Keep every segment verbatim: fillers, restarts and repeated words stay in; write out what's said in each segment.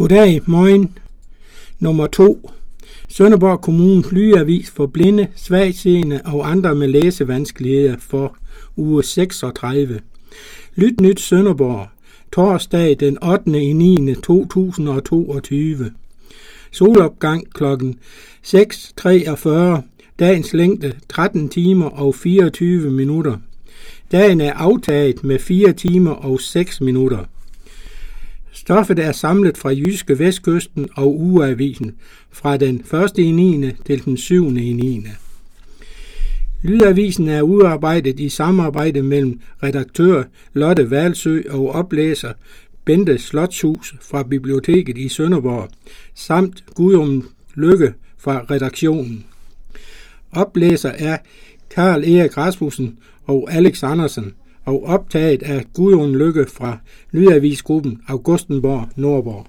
Goddag, morgen. Nummer to. Sønderborg Kommunes lyavis for blinde, svagtseende og andre med læsevanskeligheder for uge seksogtredive. Lyt nyt Sønderborg. Torsdag den ottende niende to tusind og toogtyve. Solopgang klokken seks treogfyrre. Dagens længde tretten timer og fireogtyve minutter. Dagen er aftaget med fire timer og seks minutter. Stoffet er samlet fra Jyske Vestkysten og Ugeavisen fra den første i niende til den syvende i niende. Lydavisen er udarbejdet i samarbejde mellem redaktør Lotte Valsø og oplæser Bente Slotshus fra Biblioteket i Sønderborg, samt Gudrun Lykke fra redaktionen. Oplæser er Karl Erik Rasmussen og Alex Andersen, og optaget af Gudrun Lykke fra Lydavisgruppen Augustenborg Nordborg.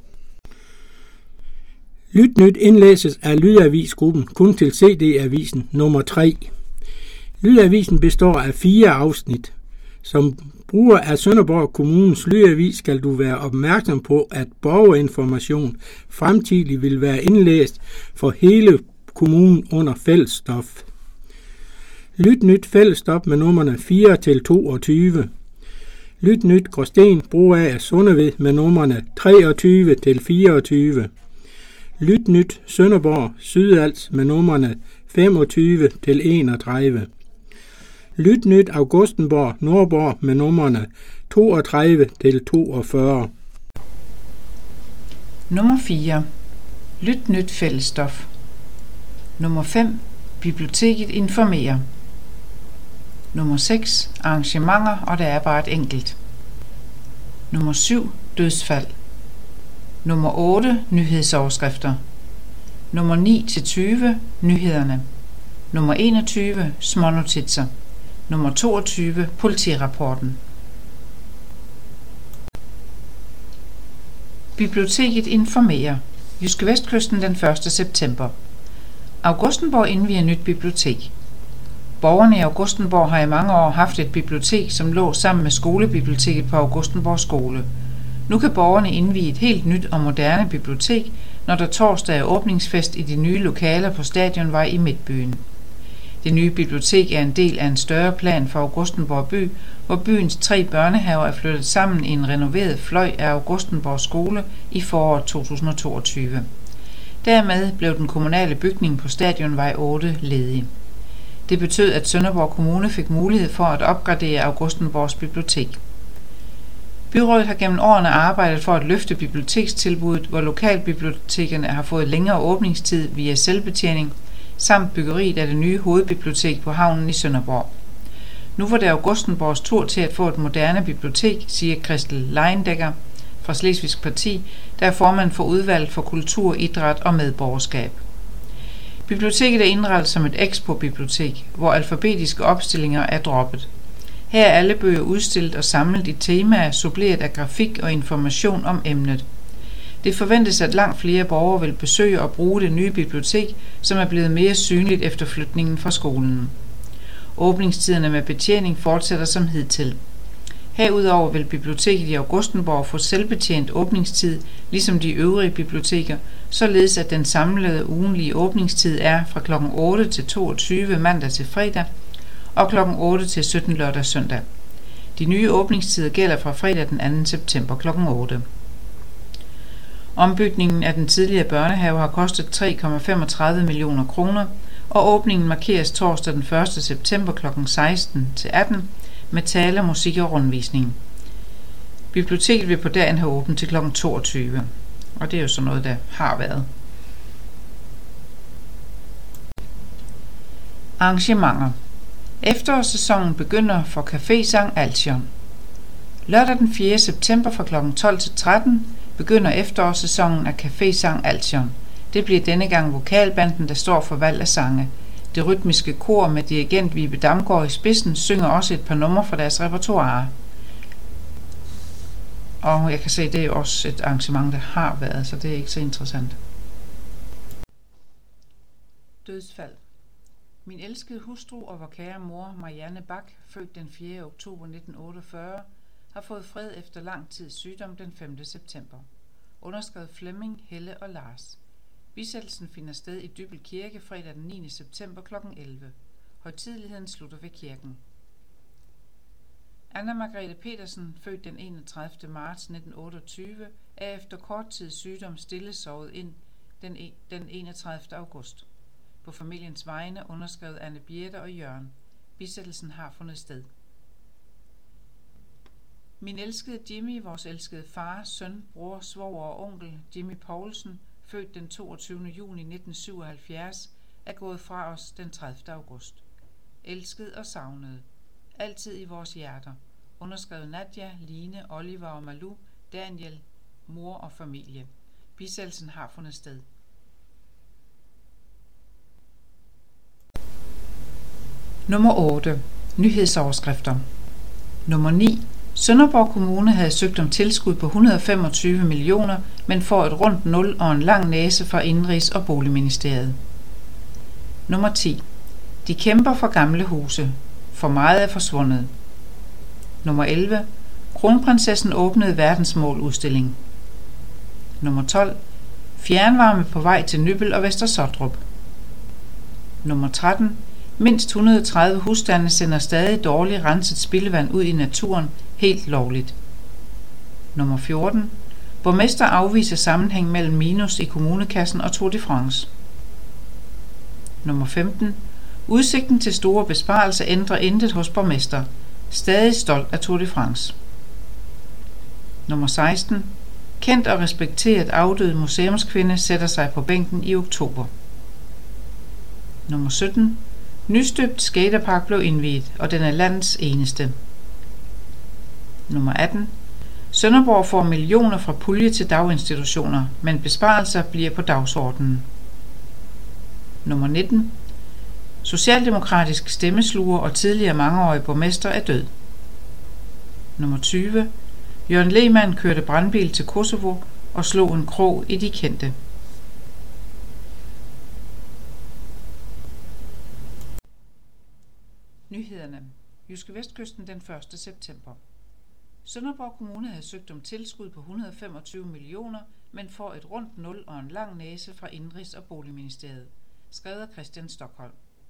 Lytnyt indlæses af Lydavisgruppen kun til C D-avisen nummer tre. Lydavisen består af fire afsnit. Som bruger af Sønderborg Kommunes lyavis skal du være opmærksom på, at borgerinformation fremtidig vil være indlæst for hele kommunen under fællesstof. Lyt nyt fællesstop med numrene fire til toogtyve. Lyt nyt Gråsten bruger af Sundeved med numrene treogtyve til fireogtyve. Lyt nyt Sønderborg Sydals med numrene femogtyve til enogtredive. Lyt nyt Augustenborg Nordborg med numrene toogtredive til toogfyrre. Nummer fire. Lyt nyt fællesstof. Nummer fem. Biblioteket informerer. Nummer seks. Arrangementer, og der er bare et enkelt. Nummer syv. Dødsfald. Nummer otte. Nyhedsoverskrifter. Nummer ni til tyve. Nyhederne. Nummer enogtyve. Smånotitser. Nummer toogtyve. Politirapporten. Biblioteket informerer. Jyske Vestkysten den første september. Augustenborg indvier nyt bibliotek. Borgerne i Augustenborg har i mange år haft et bibliotek, som lå sammen med skolebiblioteket på Augustenborg skole. Nu kan borgerne indvie et helt nyt og moderne bibliotek, når der torsdag er åbningsfest i de nye lokaler på Stadionvej i Midtbyen. Det nye bibliotek er en del af en større plan for Augustenborg by, hvor byens tre børnehaver er flyttet sammen i en renoveret fløj af Augustenborg skole i foråret to tusind og toogtyve. Dermed blev den kommunale bygning på Stadionvej otte ledig. Det betød, at Sønderborg Kommune fik mulighed for at opgradere Augustenborgs bibliotek. Byrådet har gennem årene arbejdet for at løfte bibliotekstilbuddet, hvor lokalbibliotekerne har fået længere åbningstid via selvbetjening, samt byggeriet af det nye hovedbibliotek på havnen i Sønderborg. Nu var det Augustenborgs tur til at få et moderne bibliotek, siger Christel Leindækker fra Slesvigsk Parti, der er formand for udvalget for kultur, idræt og medborgerskab. Biblioteket er indrettet som et expo-bibliotek, hvor alfabetiske opstillinger er droppet. Her er alle bøger udstillet og samlet i temaer, suppleret af grafik og information om emnet. Det forventes, at langt flere borgere vil besøge og bruge det nye bibliotek, som er blevet mere synligt efter flytningen fra skolen. Åbningstiderne med betjening fortsætter som hidtil. Herudover vil biblioteket i Augustenborg få selvbetjent åbningstid, ligesom de øvrige biblioteker, således at den samlede ugenlige åbningstid er fra klokken otte til toogtyve mandag til fredag og klokken otte til sytten lørdag og søndag. De nye åbningstider gælder fra fredag den anden september klokken otte. Ombygningen af den tidligere børnehave har kostet tre komma femogtredive millioner kroner, og åbningen markeres torsdag den første september klokken seksten til atten med tale, musik og rundvisning. Biblioteket vil på dagen have åbent til klokken toogtyve, og det er jo sådan noget, der har været. Arrangementer. Efterårssæsonen begynder for Cafésang Altion. Lørdag den fjerde september fra klokken tolv til tretten begynder efterårssæsonen af Cafésang Altion. Det bliver denne gang vokalbanden, der står for valg af sange. Det rytmiske kor med dirigent Vibe Damgaard i spidsen synger også et par numre fra deres repertoire. Og jeg kan se, det er også et arrangement, der har været, så det er ikke så interessant. Dødsfald. Min elskede hustru og vor kære mor, Marianne Bak, født den fjerde oktober nitten otteogfyrre, har fået fred efter lang tids sygdom den femte september. Underskrevet Flemming, Helle og Lars. Bisættelsen finder sted i Dybbøl Kirke fredag den niende september klokken elleve. Højtideligheden slutter ved kirken. Anna Margrethe Petersen, født den enogtredivte marts nitten otteogtyve, er efter kort tids sygdom stillesovet ind den, e- den enogtredivte august. På familiens vegne underskrevet Anne Birte og Jørgen. Bisættelsen har fundet sted. Min elskede Jimmy, vores elskede far, søn, bror, svoger og onkel, Jimmy Poulsen, født den toogtyvende juni nitten syvoghalvfjerds, er gået fra os den tredivte august. Elsket og savnet. Altid i vores hjerter. Underskrevet Nadia, Line, Oliver og Malou, Daniel, mor og familie. Bisættelsen har fundet sted. Nummer otte. Nyhedsoverskrifter. Nummer ni. Sønderborg Kommune havde søgt om tilskud på et hundrede og femogtyve millioner, men får et rundt nul og en lang næse fra Indenrigs- og Boligministeriet. Nummer ti. De kæmper for gamle huse. For meget er forsvundet. Nummer elleve. Kronprinsessen åbnede verdensmåludstilling. Nummer tolv. Fjernvarme på vej til Nybøl og Vester Sottrup. Nummer tretten. Mindst et hundrede og tredive husstande sender stadig dårligt renset spildevand ud i naturen helt lovligt. Nummer fjorten. Borgmester afviser sammenhæng mellem minus i kommunekassen og Tour de France. Nummer femten. Udsigten til store besparelser ændrer intet hos borgmester. Stadig stolt af Tour de France. Nummer seksten. Kendt og respekteret afdød museumskvinde sætter sig på bænken i oktober. Nummer sytten. Nystøbt skaterpark blev indviet, og den er landets eneste. Nummer atten. Sønderborg får millioner fra pulje til daginstitutioner, men besparelser bliver på dagsordenen. Nummer nitten. Socialdemokratisk stemmesluger og tidligere mangeårig borgmester er død. Nummer tyve. Jørgen Lehmann kørte brandbil til Kosovo og slog en krog i de kendte. Nyhederne. JydskeVestkysten den første september. Sønderborg Kommune havde søgt om tilskud på et hundrede og femogtyve millioner, men får et rundt nul og en lang næse fra Indenrigs- og Boligministeriet. Skrevet af Christian Stockholm.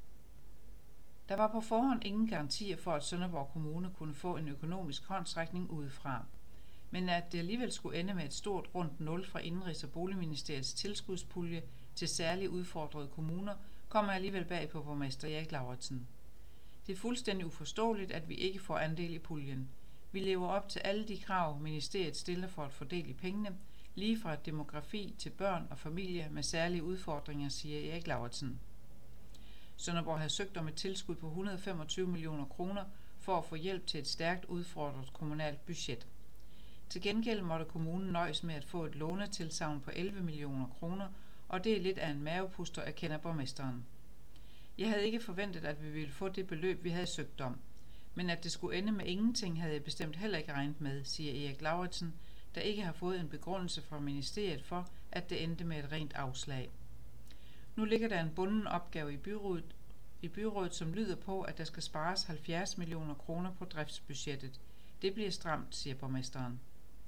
Der var på forhånd ingen garantier for, at Sønderborg Kommune kunne få en økonomisk håndsrækning udefra. Men at det alligevel skulle ende med et stort rundt nul fra Indenrigs- og Boligministeriets tilskudspulje til særligt udfordrede kommuner, kommer alligevel bag på borgmester Erik Lauritsen. Det er fuldstændig uforståeligt, at vi ikke får andel i puljen. Vi lever op til alle de krav, ministeriet stiller for at fordele pengene, lige fra demografi til børn og familier med særlige udfordringer, siger Erik Lauritsen. Sønderborg har søgt om et tilskud på et hundrede og femogtyve millioner kroner for at få hjælp til et stærkt udfordret kommunalt budget. Til gengæld måtte kommunen nøjes med at få et lånetilsagn på elleve millioner kroner, og det er lidt af en mavepuster, erkender borgmesteren. Jeg havde ikke forventet, at vi ville få det beløb, vi havde søgt om. Men at det skulle ende med ingenting, havde jeg bestemt heller ikke regnet med, siger Erik Lauritsen, der ikke har fået en begrundelse fra ministeriet for, at det endte med et rent afslag. Nu ligger der en bunden opgave i byrådet, i byrådet, som lyder på, at der skal spares halvfjerds millioner kroner på driftsbudgettet. Det bliver stramt, siger borgmesteren.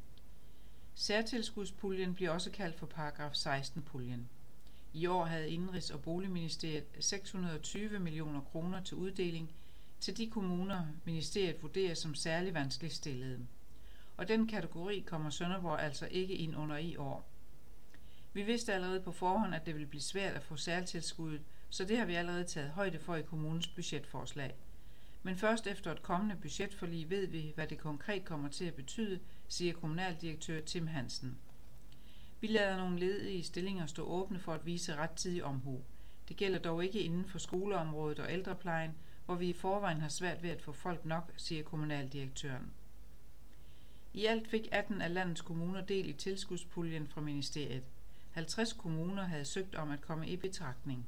Særtilskudspuljen bliver også kaldt for paragraf seksten-puljen. I år havde Indenrigs- og Boligministeriet seks hundrede og tyve millioner kroner til uddeling til de kommuner, ministeriet vurderer som særlig vanskeligt stillede. Og den kategori kommer Sønderborg altså ikke ind under i år. Vi vidste allerede på forhånd, at det ville blive svært at få særtilskuddet, så det har vi allerede taget højde for i kommunens budgetforslag. Men først efter et kommende budgetforlig ved vi, hvad det konkret kommer til at betyde, siger kommunaldirektør Tim Hansen. Vi lader nogle ledige stillinger stå åbne for at vise rettidig omhu. Det gælder dog ikke inden for skoleområdet og ældreplejen, hvor vi i forvejen har svært ved at få folk nok, siger kommunaldirektøren. I alt fik atten af landets kommuner del i tilskudspuljen fra ministeriet. halvtreds kommuner havde søgt om at komme i betragtning.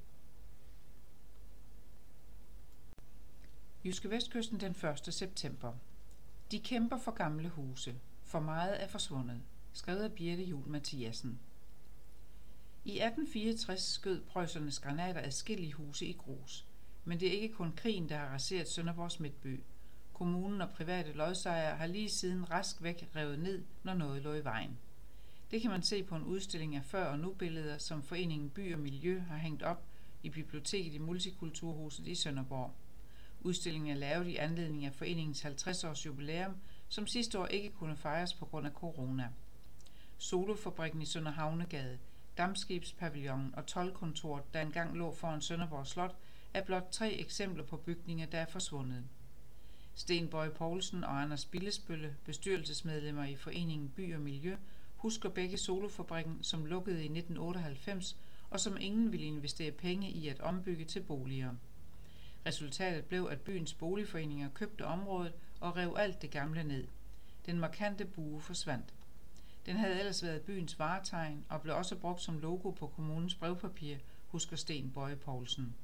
JydskeVestkysten den første september. De kæmper for gamle huse. For meget er forsvundet. Skrevet af Birte Juhl Mathiasen. I atten fireogtres skød prøjsernes granater adskillige huse i grus. Men det er ikke kun krigen, der har raseret Sønderborgs midtby. Kommunen og private lodsejere har lige siden rask væk revet ned, når noget lå i vejen. Det kan man se på en udstilling af før- og nu-billeder, som Foreningen By og Miljø har hængt op i biblioteket i Multikulturhuset i Sønderborg. Udstillingen er lavet i anledning af foreningens halvtreds års jubilæum, som sidste år ikke kunne fejres på grund af corona. Solofabrikken i Sønder Havnegade, Dampskibspavillonen og toldkontoret, der engang lå foran Sønderborg Slot, er blot tre eksempler på bygninger, der er forsvundet. Sten Boye Poulsen og Anders Billesbølle, bestyrelsesmedlemmer i Foreningen By og Miljø, husker begge Solofabrikken, som lukkede i nitten otteoghalvfems, og som ingen ville investere penge i at ombygge til boliger. Resultatet blev, at byens boligforeninger købte området og rev alt det gamle ned. Den markante bue forsvandt. Den havde ellers været byens varetegn og blev også brugt som logo på kommunens brevpapir, husker Sten Boye Poulsen.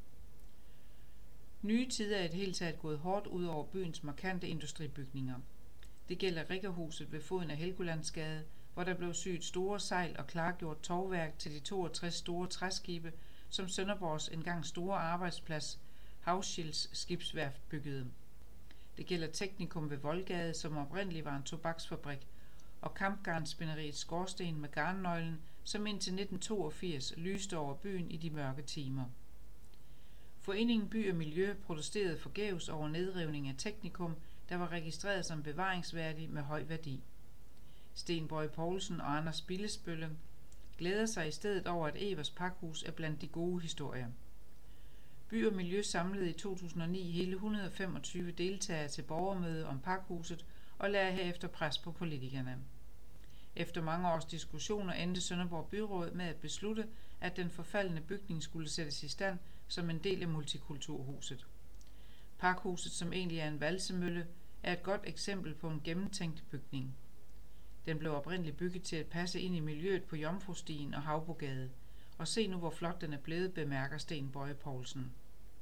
Nye tider er i det hele taget gået hårdt ud over byens markante industribygninger. Det gælder Riggerhuset ved foden af Helgolandsgade, hvor der blev syet store sejl og klargjort tovværk til de toogtres store træskibe, som Sønderborgs engang store arbejdsplads, Havschilds skibsværft, byggede. Det gælder Teknikum ved Voldgade, som oprindeligt var en tobaksfabrik, og Kampgarnspinderiets skorsten med garnnøglen, som indtil nitten toogfirs lyste over byen i de mørke timer. Foreningen By og Miljø protesterede forgæves over nedrivning af Teknikum, der var registreret som bevaringsværdig med høj værdi. Sten Boye Poulsen og Anders Billesbølle glæder sig i stedet over, at Evers Pakhus er blandt de gode historier. By og Miljø samlede i to tusind og ni hele et hundrede og femogtyve deltagere til borgermøde om Pakhuset og lagde herefter pres på politikerne. Efter mange års diskussioner endte Sønderborg Byråd med at beslutte, at den forfaldne bygning skulle sættes i stand som en del af Multikulturhuset. Pakhuset, som egentlig er en valsemølle, er et godt eksempel på en gennemtænkt bygning. Den blev oprindeligt bygget til at passe ind i miljøet på Jomfrustien og Havbogade, og se nu, hvor flot den er blevet, bemærker Sten Boye Poulsen.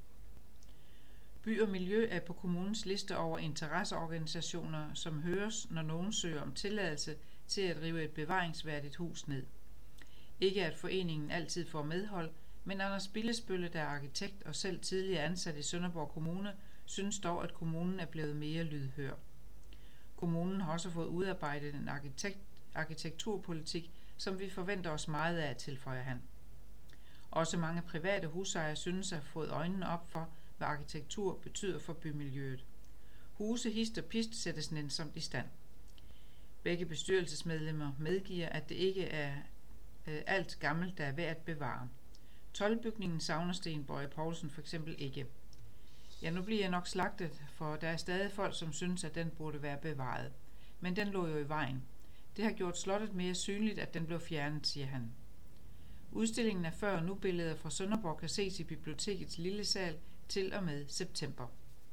By og Miljø er på kommunens liste over interesseorganisationer, som høres, når nogen søger om tilladelse til at rive et bevaringsværdigt hus ned. Ikke at foreningen altid får medhold, men Anders Billesbølle, der er arkitekt og selv tidligere ansat i Sønderborg Kommune, synes dog, at kommunen er blevet mere lydhør. Kommunen har også fået udarbejdet en arkitekt, arkitekturpolitik, som vi forventer os meget af, tilføjer han. Også mange private husejere synes at have fået øjnene op for, hvad arkitektur betyder for bymiljøet. Huse hist og pist sættes nænsomt i stand. Begge bestyrelsesmedlemmer medgiver, at det ikke er øh, alt gammelt, der er værd at bevare. Toldbygningen savner Sten Boye Poulsen for eksempel ikke. Ja, nu bliver jeg nok slagtet, for der er stadig folk, som synes, at den burde være bevaret. Men den lå jo i vejen. Det har gjort slottet mere synligt, at den blev fjernet, siger han. Udstillingen af før- og nu-billeder fra Sønderborg kan ses i bibliotekets lille sal til og med september.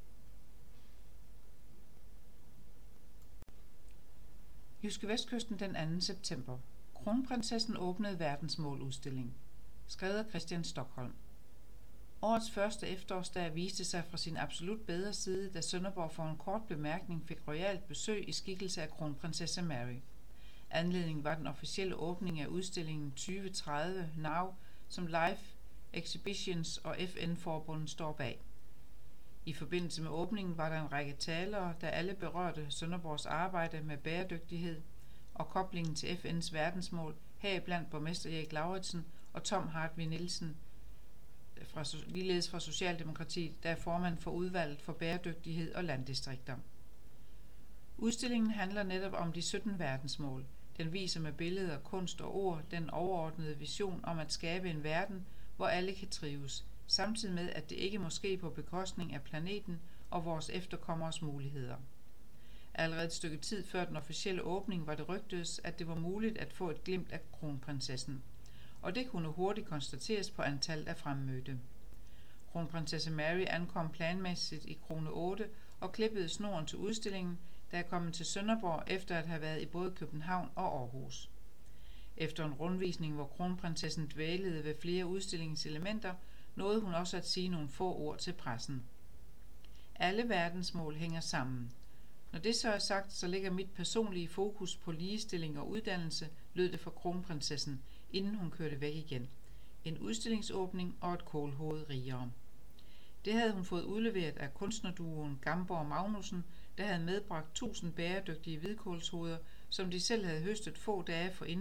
JydskeVestkysten den anden september. Kronprinsessen åbnede verdensmåludstilling. Skrevet af Christian Stockholm. Årets første efterårsdag viste sig fra sin absolut bedre side, da Sønderborg for en kort bemærkning fik royalt besøg i skikkelse af kronprinsesse Mary. Anledningen var den officielle åbning af udstillingen tyve tredive Now, som Live Exhibitions og F N-forbundet står bag. I forbindelse med åbningen var der en række talere, der alle berørte Sønderborgs arbejde med bæredygtighed og koblingen til F N's verdensmål, heriblandt borgmester Erik Lauritsen og Tom Hartvig Nielsen, fra, ligeledes fra Socialdemokratiet, der er formand for udvalget for bæredygtighed og landdistrikter. Udstillingen handler netop om de sytten verdensmål. Den viser med billeder, kunst og ord den overordnede vision om at skabe en verden, hvor alle kan trives, samtidig med, at det ikke må ske på bekostning af planeten og vores efterkommers muligheder. Allerede et stykke tid før den officielle åbning var det rygtedes, at det var muligt at få et glimt af kronprinsessen, og det kunne hurtigt konstateres på antallet af fremmødte. Kronprinsesse Mary ankom planmæssigt i krone otte og klippede snoren til udstillingen, der er kommet til Sønderborg efter at have været i både København og Aarhus. Efter en rundvisning, hvor kronprinsessen dvælede ved flere udstillingselementer, nåede hun også at sige nogle få ord til pressen. Alle verdensmål hænger sammen. Når det så er sagt, så ligger mit personlige fokus på ligestilling og uddannelse, lød det fra kronprinsessen, inden hun kørte væk igen. En udstillingsåbning og et kålhoved rigere. Det havde hun fået udleveret af kunstnerduoen Gamborg Magnussen, der havde medbragt tusind bæredygtige hvidkålshoveder, som de selv havde høstet få dage forinden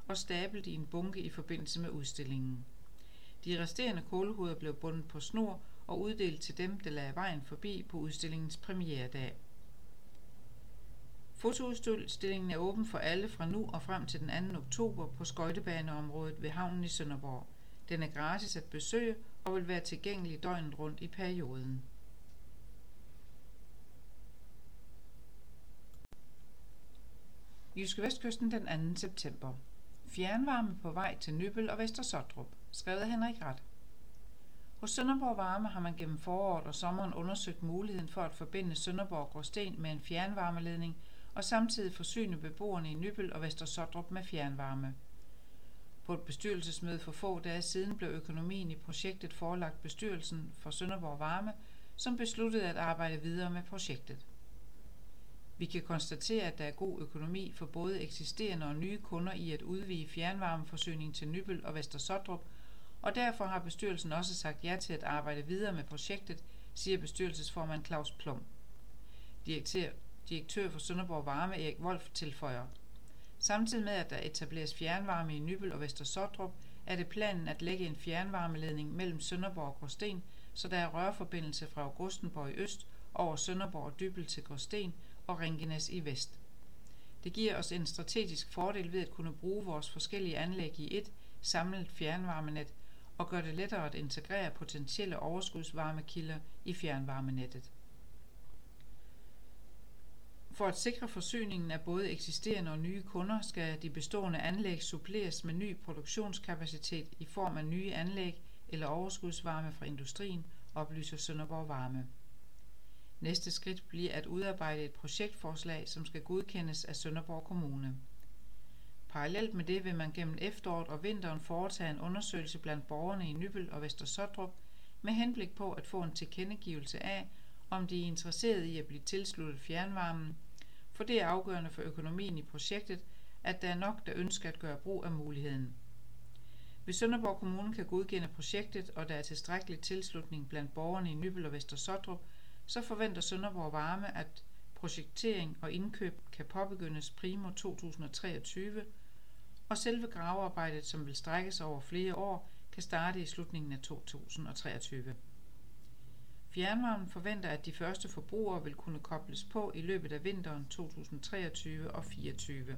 og stablet i en bunke i forbindelse med udstillingen. De resterende kålhoveder blev bundet på snor og uddelt til dem, der lagde vejen forbi på udstillingens premieredag. Fotoudstillingen er åben for alle fra nu og frem til den anden oktober på skøjtebaneområdet ved havnen i Sønderborg. Den er gratis at besøge og vil være tilgængelig døgnet rundt i perioden. JydskeVestkysten den anden september. Fjernvarme på vej til Nybøl og Vester Sottrup. Skrevet af Henrik Rath. Hos Sønderborg Varme har man gennem foråret og sommeren undersøgt muligheden for at forbinde Sønderborg Gråsten med en fjernvarmeledning og samtidig forsyne beboerne i Nybøl og Vester Sottrup med fjernvarme. På et bestyrelsesmøde for få dage siden blev økonomien i projektet forelagt bestyrelsen for Sønderborg Varme, som besluttede at arbejde videre med projektet. Vi kan konstatere, at der er god økonomi for både eksisterende og nye kunder i at udvide fjernvarmeforsyning til Nybøl og Vester Sottrup, og derfor har bestyrelsen også sagt ja til at arbejde videre med projektet, siger bestyrelsesformand Claus Plum. Direktør, direktør for Sønderborg Varme Erik Wolf tilføjer. Samtidig med at der etableres fjernvarme i Nybøl og Vester Sottrup, er det planen at lægge en fjernvarmeledning mellem Sønderborg og Gråsten, så der er rørforbindelse fra Augustenborg i øst over Sønderborg og Dybbøl til Gråsten og Ringenæs i vest. Det giver os en strategisk fordel ved at kunne bruge vores forskellige anlæg i et samlet fjernvarmenet og gør det lettere at integrere potentielle overskudsvarmekilder i fjernvarmenettet. For at sikre forsyningen af både eksisterende og nye kunder skal de bestående anlæg suppleres med ny produktionskapacitet i form af nye anlæg eller overskudsvarme fra industrien, oplyser Sønderborg Varme. Næste skridt bliver at udarbejde et projektforslag, som skal godkendes af Sønderborg Kommune. Parallelt med det vil man gennem efteråret og vinteren foretage en undersøgelse blandt borgerne i Nybøl og Vester Sottrup med henblik på at få en tilkendegivelse af, om de er interesserede i at blive tilsluttet fjernvarmen, for det er afgørende for økonomien i projektet, at der er nok, der ønsker at gøre brug af muligheden. Hvis Sønderborg Kommune kan godkende projektet, og der er tilstrækkelig tilslutning blandt borgerne i Nybøl og Vester Sottrup, så forventer Sønderborg Varme, at projektering og indkøb kan påbegyndes primo to tusind og treogtyve, og selve gravearbejdet, som vil strække sig over flere år, kan starte i slutningen af to tusind og treogtyve. Fjernvarmen forventer, at de første forbrugere vil kunne kobles på i løbet af vinteren to tusind og treogtyve og fireogtyve.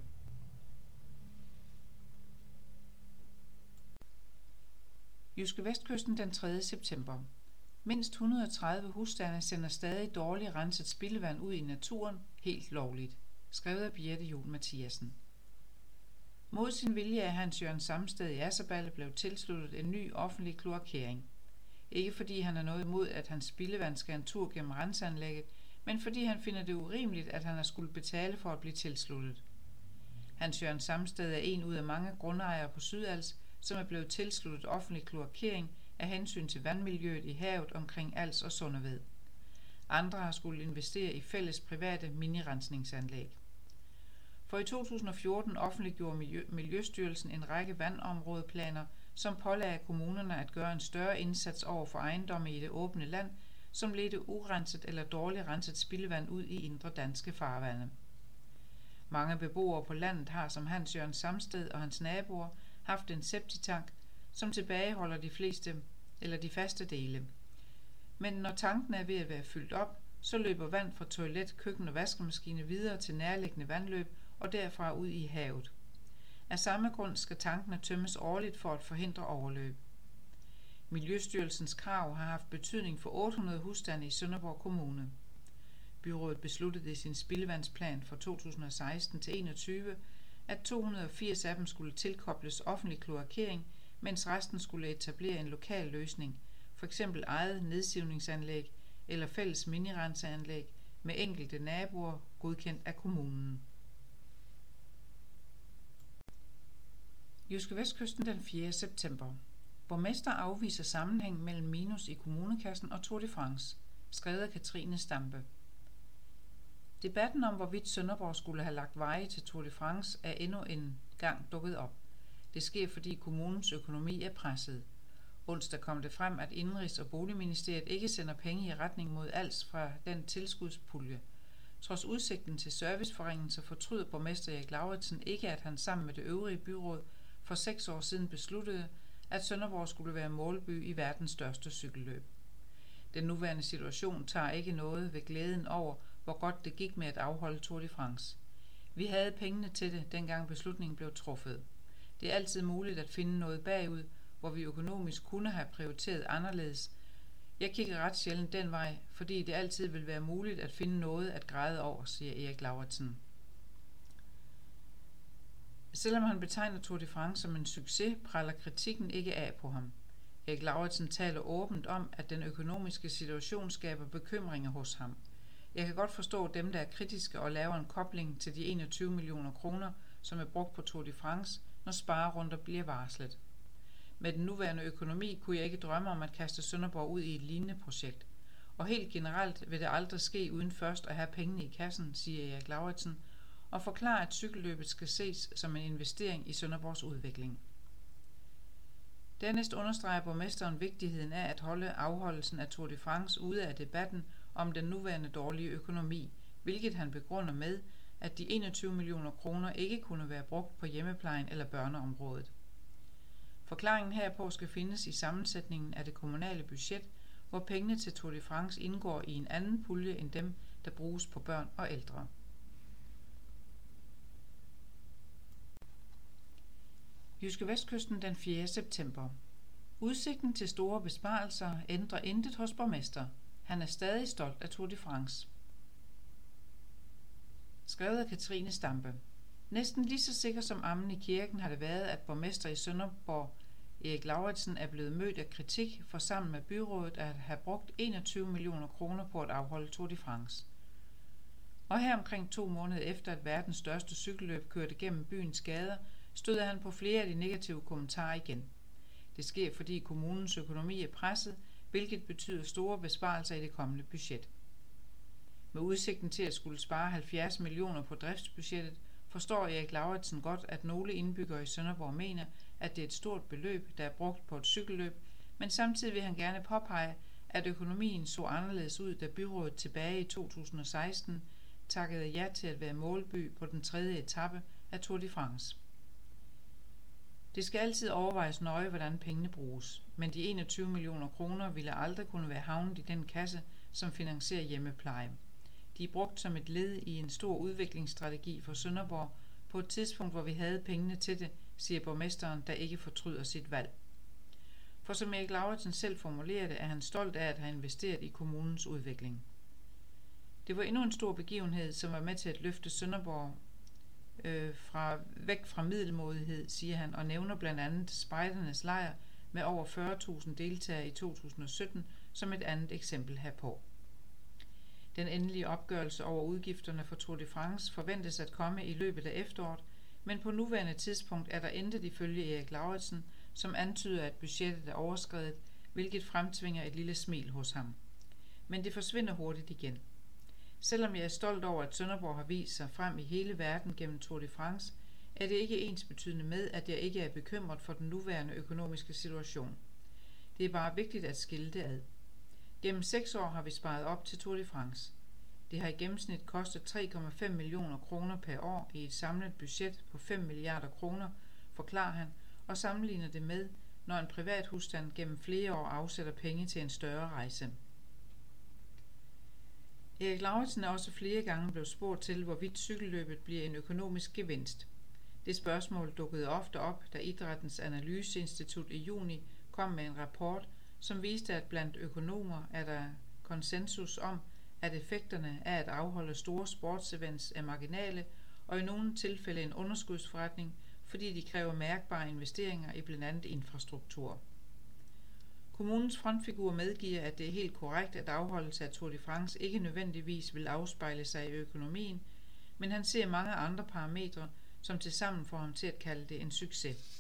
JydskeVestkysten den tredje september. Mindst et hundrede og tredive husstande sender stadig dårligt renset spildevand ud i naturen, helt lovligt. Skrevet af Birte Juhl Mathiasen. Mod sin vilje af Hans Jørgen Samsted i Asserballe blev tilsluttet en ny offentlig kloakering. Ikke fordi han er noget imod, at hans spildevand skal en tur gennem renseanlægget, men fordi han finder det urimeligt, at han har skulle betale for at blive tilsluttet. Hans Jørgen Samsted er en ud af mange grundejere på Sydals, som er blevet tilsluttet offentlig kloakering af hensyn til vandmiljøet i havet omkring Als og Sundeved. Andre har skulle investere i fælles private minirensningsanlæg. For i to tusind og fjorten offentliggjorde Miljø- Miljøstyrelsen en række vandområdeplaner, som pålagde kommunerne at gøre en større indsats over for ejendomme i det åbne land, som ledte urenset eller dårligt renset spildevand ud i indre danske farvande. Mange beboere på landet har som Hans Jørgen Samsted og hans naboer haft en septitank, som tilbageholder de fleste eller de faste dele. Men når tanken er ved at være fyldt op, så løber vand fra toilet, køkken og vaskemaskine videre til nærliggende vandløb og derfra ud i havet. Af samme grund skal tankene tømmes årligt for at forhindre overløb. Miljøstyrelsens krav har haft betydning for otte hundrede husstande i Sønderborg Kommune. Byrådet besluttede i sin spildevandsplan for to tusind og seksten til enogtyve, at to hundrede og firs af dem skulle tilkobles offentlig kloakering, mens resten skulle etablere en lokal løsning, f.eks. eget nedsivningsanlæg eller fælles minirenseanlæg med enkelte naboer godkendt af kommunen. JydskeVestkysten den fjerde september. Borgmester afviser sammenhæng mellem minus i kommunekassen og Tour de France. Skrevet af Katrine Stampe. Debatten om, hvorvidt Sønderborg skulle have lagt veje til Tour de France, er endnu en gang dukket op. Det sker, fordi kommunens økonomi er presset. Onsdag kom det frem, at Indenrigs- og Boligministeriet ikke sender penge i retning mod Als fra den tilskudspulje. Trods udsigten til serviceforringelser fortryder borgmester Erik Lauritsen ikke, at han sammen med det øvrige byråd for seks år siden besluttede, at Sønderborg skulle være målby i verdens største cykelløb. Den nuværende situation tager ikke noget ved glæden over, hvor godt det gik med at afholde Tour de France. Vi havde pengene til det, dengang beslutningen blev truffet. Det er altid muligt at finde noget bagud, hvor vi økonomisk kunne have prioriteret anderledes. Jeg kigger ret sjældent den vej, fordi det altid vil være muligt at finde noget at græde over, siger Erik Lauritsen. Selvom han betegner Tour de France som en succes, praller kritikken ikke af på ham. Erik Lauritsen taler åbent om, at den økonomiske situation skaber bekymringer hos ham. Jeg kan godt forstå dem, der er kritiske og laver en kobling til de enogtyve millioner kroner, som er brugt på Tour de France, når sparerunder bliver varslet. Med den nuværende økonomi kunne jeg ikke drømme om at kaste Sønderborg ud i et lignende projekt. Og helt generelt vil det aldrig ske uden først at have pengene i kassen, siger Erik Lauritsen, og forklarer, at cykelløbet skal ses som en investering i Sønderborgs udvikling. Dernæst understreger borgmesteren vigtigheden af at holde afholdelsen af Tour de France ude af debatten om den nuværende dårlige økonomi, hvilket han begrunder med, at de enogtyve millioner kroner ikke kunne være brugt på hjemmeplejen eller børneområdet. Forklaringen herpå skal findes i sammensætningen af det kommunale budget, hvor pengene til Tour de France indgår i en anden pulje end dem, der bruges på børn og ældre. JydskeVestkysten den fjerde september. Udsigten til store besparelser ændrer intet hos borgmester. Han er stadig stolt af Tour de France. Skrevet af Katrine Stampe. Næsten lige så sikker som ammen i kirken har det været, at borgmester i Sønderborg, Erik Lauritsen, er blevet mødt af kritik for sammen med byrådet at have brugt enogtyve millioner kroner på at afholde Tour de France. Og her omkring to måneder efter, at verdens største cykelløb kørte gennem byens gader, støder han på flere af de negative kommentarer igen. Det sker, fordi kommunens økonomi er presset, hvilket betyder store besparelser i det kommende budget. Med udsigten til at skulle spare halvfjerds millioner på driftsbudgettet, forstår Erik Lauritsen godt, at nogle indbyggere i Sønderborg mener, at det er et stort beløb, der er brugt på et cykelløb, men samtidig vil han gerne påpege, at økonomien så anderledes ud, da byrådet tilbage i to tusind og seksten takkede ja til at være målby på den tredje etape af Tour de France. Det skal altid overvejes nøje, hvordan pengene bruges, men de enogtyve millioner kroner ville aldrig kunne være havnet i den kasse, som finansierer hjemmepleje. De er brugt som et led i en stor udviklingsstrategi for Sønderborg på et tidspunkt, hvor vi havde pengene til det, siger borgmesteren, der ikke fortryder sit valg. For som Erik Lauritsen selv formulerer det, er han stolt af at have investeret i kommunens udvikling. Det var endnu en stor begivenhed, som var med til at løfte Sønderborg øh, fra, væk fra middelmådighed, siger han, og nævner blandt andet Spejdernes Lejr med over fyrre tusind deltagere i to tusind og sytten som et andet eksempel herpå. Den endelige opgørelse over udgifterne for Tour de France forventes at komme i løbet af efteråret, men på nuværende tidspunkt er der intet ifølge Erik Lauritsen, som antyder, at budgettet er overskredet, hvilket fremtvinger et lille smil hos ham. Men det forsvinder hurtigt igen. Selvom jeg er stolt over, at Sønderborg har vist sig frem i hele verden gennem Tour de France, er det ikke ensbetydende med, at jeg ikke er bekymret for den nuværende økonomiske situation. Det er bare vigtigt at skille det ad. Gennem seks år har vi sparet op til Tour de France. Det har i gennemsnit kostet tre komma fem millioner kroner per år i et samlet budget på fem milliarder kroner, forklarer han, og sammenligner det med, når en privat husstand gennem flere år afsætter penge til en større rejse. Erik Lauritsen er også flere gange blevet spurgt til, hvorvidt cykelløbet bliver en økonomisk gevinst. Det spørgsmål dukkede ofte op, da Idrættens Analyseinstitut i juni kom med en rapport, som viste, at blandt økonomer er der konsensus om, at effekterne af at afholde store sportsevents er marginale og i nogle tilfælde en underskudsforretning, fordi de kræver mærkbare investeringer i blandt andet infrastruktur. Kommunens frontfigur medgiver, at det er helt korrekt, at afholdelse af Tour de France ikke nødvendigvis vil afspejle sig i økonomien, men han ser mange andre parametre, som tilsammen får ham til at kalde det en succes.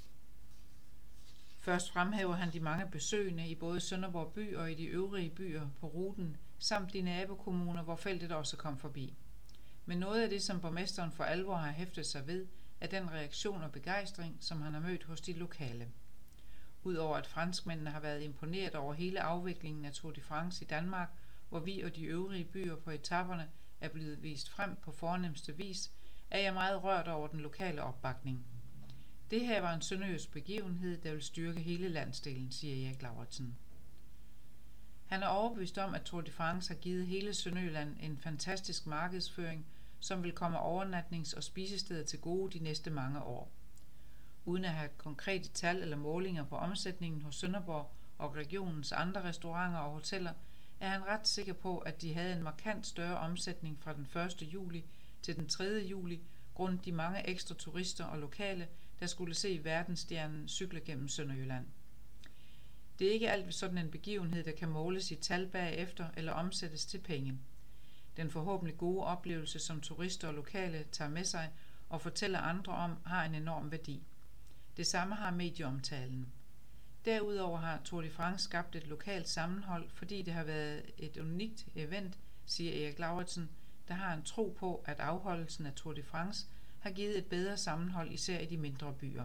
Først fremhæver han de mange besøgende i både Sønderborg by og i de øvrige byer på ruten, samt de nabokommuner, hvor feltet også kom forbi. Men noget af det, som borgmesteren for alvor har hæftet sig ved, er den reaktion og begejstring, som han har mødt hos de lokale. Udover at franskmændene har været imponeret over hele afviklingen af Tour de France i Danmark, hvor vi og de øvrige byer på etaperne er blevet vist frem på fornemste vis, er jeg meget rørt over den lokale opbakning. Det her var en sønderjysk begivenhed, der vil styrke hele landsdelen, siger Erik Lauritsen. Han er overbevist om, at Tour de France har givet hele Sønderjylland en fantastisk markedsføring, som vil komme overnatnings- og spisesteder til gode de næste mange år. Uden at have konkrete tal eller målinger på omsætningen hos Sønderborg og regionens andre restauranter og hoteller, er han ret sikker på, at de havde en markant større omsætning fra den første juli til den tredje juli, grundet de mange ekstra turister og lokale, der skulle se verdensstjernen cykle gennem Sønderjylland. Det er ikke alt ved sådan en begivenhed, der kan måles i tal bagefter eller omsættes til penge. Den forhåbentlig gode oplevelse, som turister og lokale tager med sig og fortæller andre om, har en enorm værdi. Det samme har medieomtalen. Derudover har Tour de France skabt et lokalt sammenhold, fordi det har været et unikt event, siger Erik Lauritsen, der har en tro på, at afholdelsen af Tour de France har givet et bedre sammenhold, især i de mindre byer.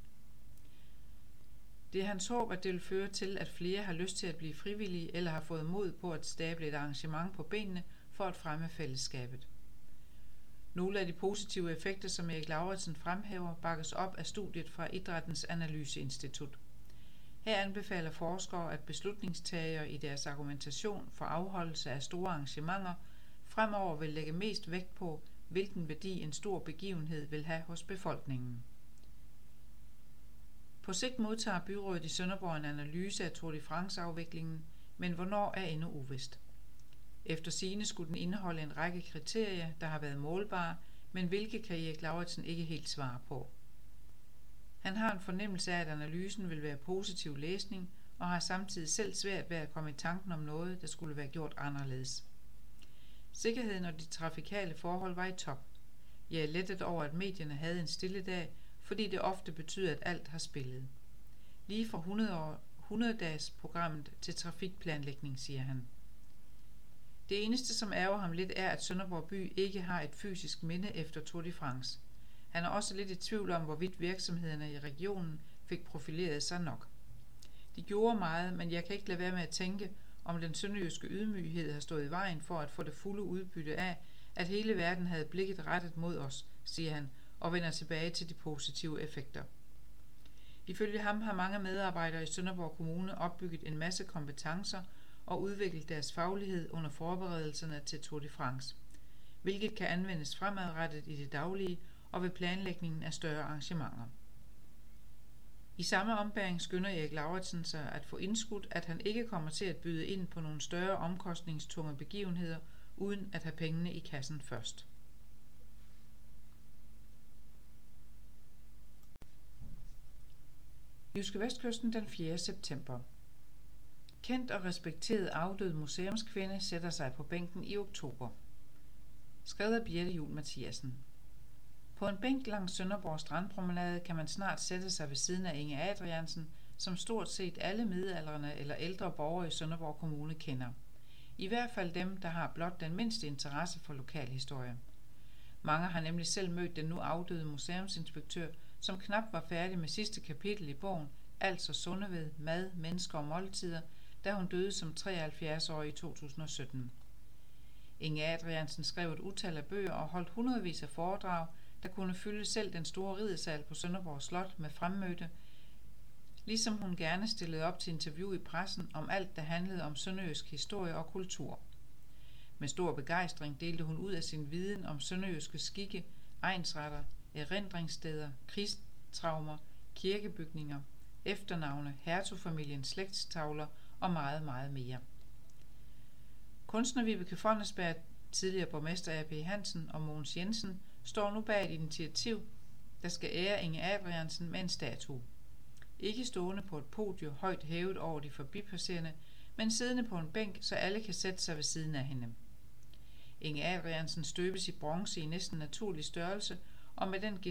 Det er hans håb, at det vil føre til, at flere har lyst til at blive frivillige eller har fået mod på at stable et arrangement på benene for at fremme fællesskabet. Nogle af de positive effekter, som Erik Lauritsen fremhæver, bakkes op af studiet fra Idrættens Analyseinstitut. Her anbefaler forskere, at beslutningstagere i deres argumentation for afholdelse af store arrangementer fremover vil lægge mest vægt på, hvilken værdi en stor begivenhed vil have hos befolkningen. På sigt modtager byrådet i Sønderborg en analyse af Tour de France-afviklingen, men hvornår er endnu uvist. Efter sigende skulle den indeholde en række kriterier, der har været målbare, men hvilke kan Erik Lauritsen ikke helt svare på. Han har en fornemmelse af, at analysen vil være positiv læsning, og har samtidig selv svært ved at komme i tanken om noget, der skulle være gjort anderledes. Sikkerheden og de trafikale forhold var i top. Jeg er lettet over, at medierne havde en stille dag, fordi det ofte betyder, at alt har spillet. Lige fra hundrede-dages-programmet til trafikplanlægning, siger han. Det eneste, som ærger ham lidt, er, at Sønderborg by ikke har et fysisk minde efter Tour de France. Han er også lidt i tvivl om, hvorvidt virksomhederne i regionen fik profileret sig nok. De gjorde meget, men jeg kan ikke lade være med at tænke, om den sønderjyske ydmyghed har stået i vejen for at få det fulde udbytte af, at hele verden havde blikket rettet mod os, siger han, og vender tilbage til de positive effekter. Ifølge ham har mange medarbejdere i Sønderborg Kommune opbygget en masse kompetencer og udviklet deres faglighed under forberedelserne til Tour de France, hvilket kan anvendes fremadrettet i det daglige og ved planlægningen af større arrangementer. I samme ombæring skynder Erik Lauritsen sig at få indskudt, at han ikke kommer til at byde ind på nogle større omkostningstunge begivenheder, uden at have pengene i kassen først. JydskeVestkysten den fjerde september. Kendt og respekteret afdød museumskvinde sætter sig på bænken i oktober. Skrevet af Birte Juhl Mathiasen. På en bænk langs Sønderborg Strandpromenade kan man snart sætte sig ved siden af Inge Adriansen, som stort set alle midaldrende eller ældre borgere i Sønderborg Kommune kender. I hvert fald dem, der har blot den mindste interesse for lokalhistorie. Mange har nemlig selv mødt den nu afdøde museumsinspektør, som knap var færdig med sidste kapitel i bogen, altså Sundeved, mad, mennesker og måltider, da hun døde som treoghalvfjerds-årig i to tusind og sytten. Inge Adriansen skrev et utal af bøger og holdt hundredvis af foredrag, der kunne fylde selv den store riddersal på Sønderborg Slot med fremmødte, ligesom hun gerne stillede op til interview i pressen om alt, der handlede om sønderjysk historie og kultur. Med stor begejstring delte hun ud af sin viden om sønderjyske skikke, egnsretter, erindringssteder, krigstraumer, kirkebygninger, efternavne, hertugfamiliens slægtstavler og meget, meget mere. Kunstner Vibeke Fonnesberg, tidligere borgmester A P Hansen og Mogens Jensen, står nu bag et initiativ, der skal ære Inge Adriansen med en statue. Ikke stående på et podium højt hævet over de forbipasserende, men siddende på en bænk, så alle kan sætte sig ved siden af hende. Inge Adriansen støbes i bronze i næsten naturlig størrelse, og med den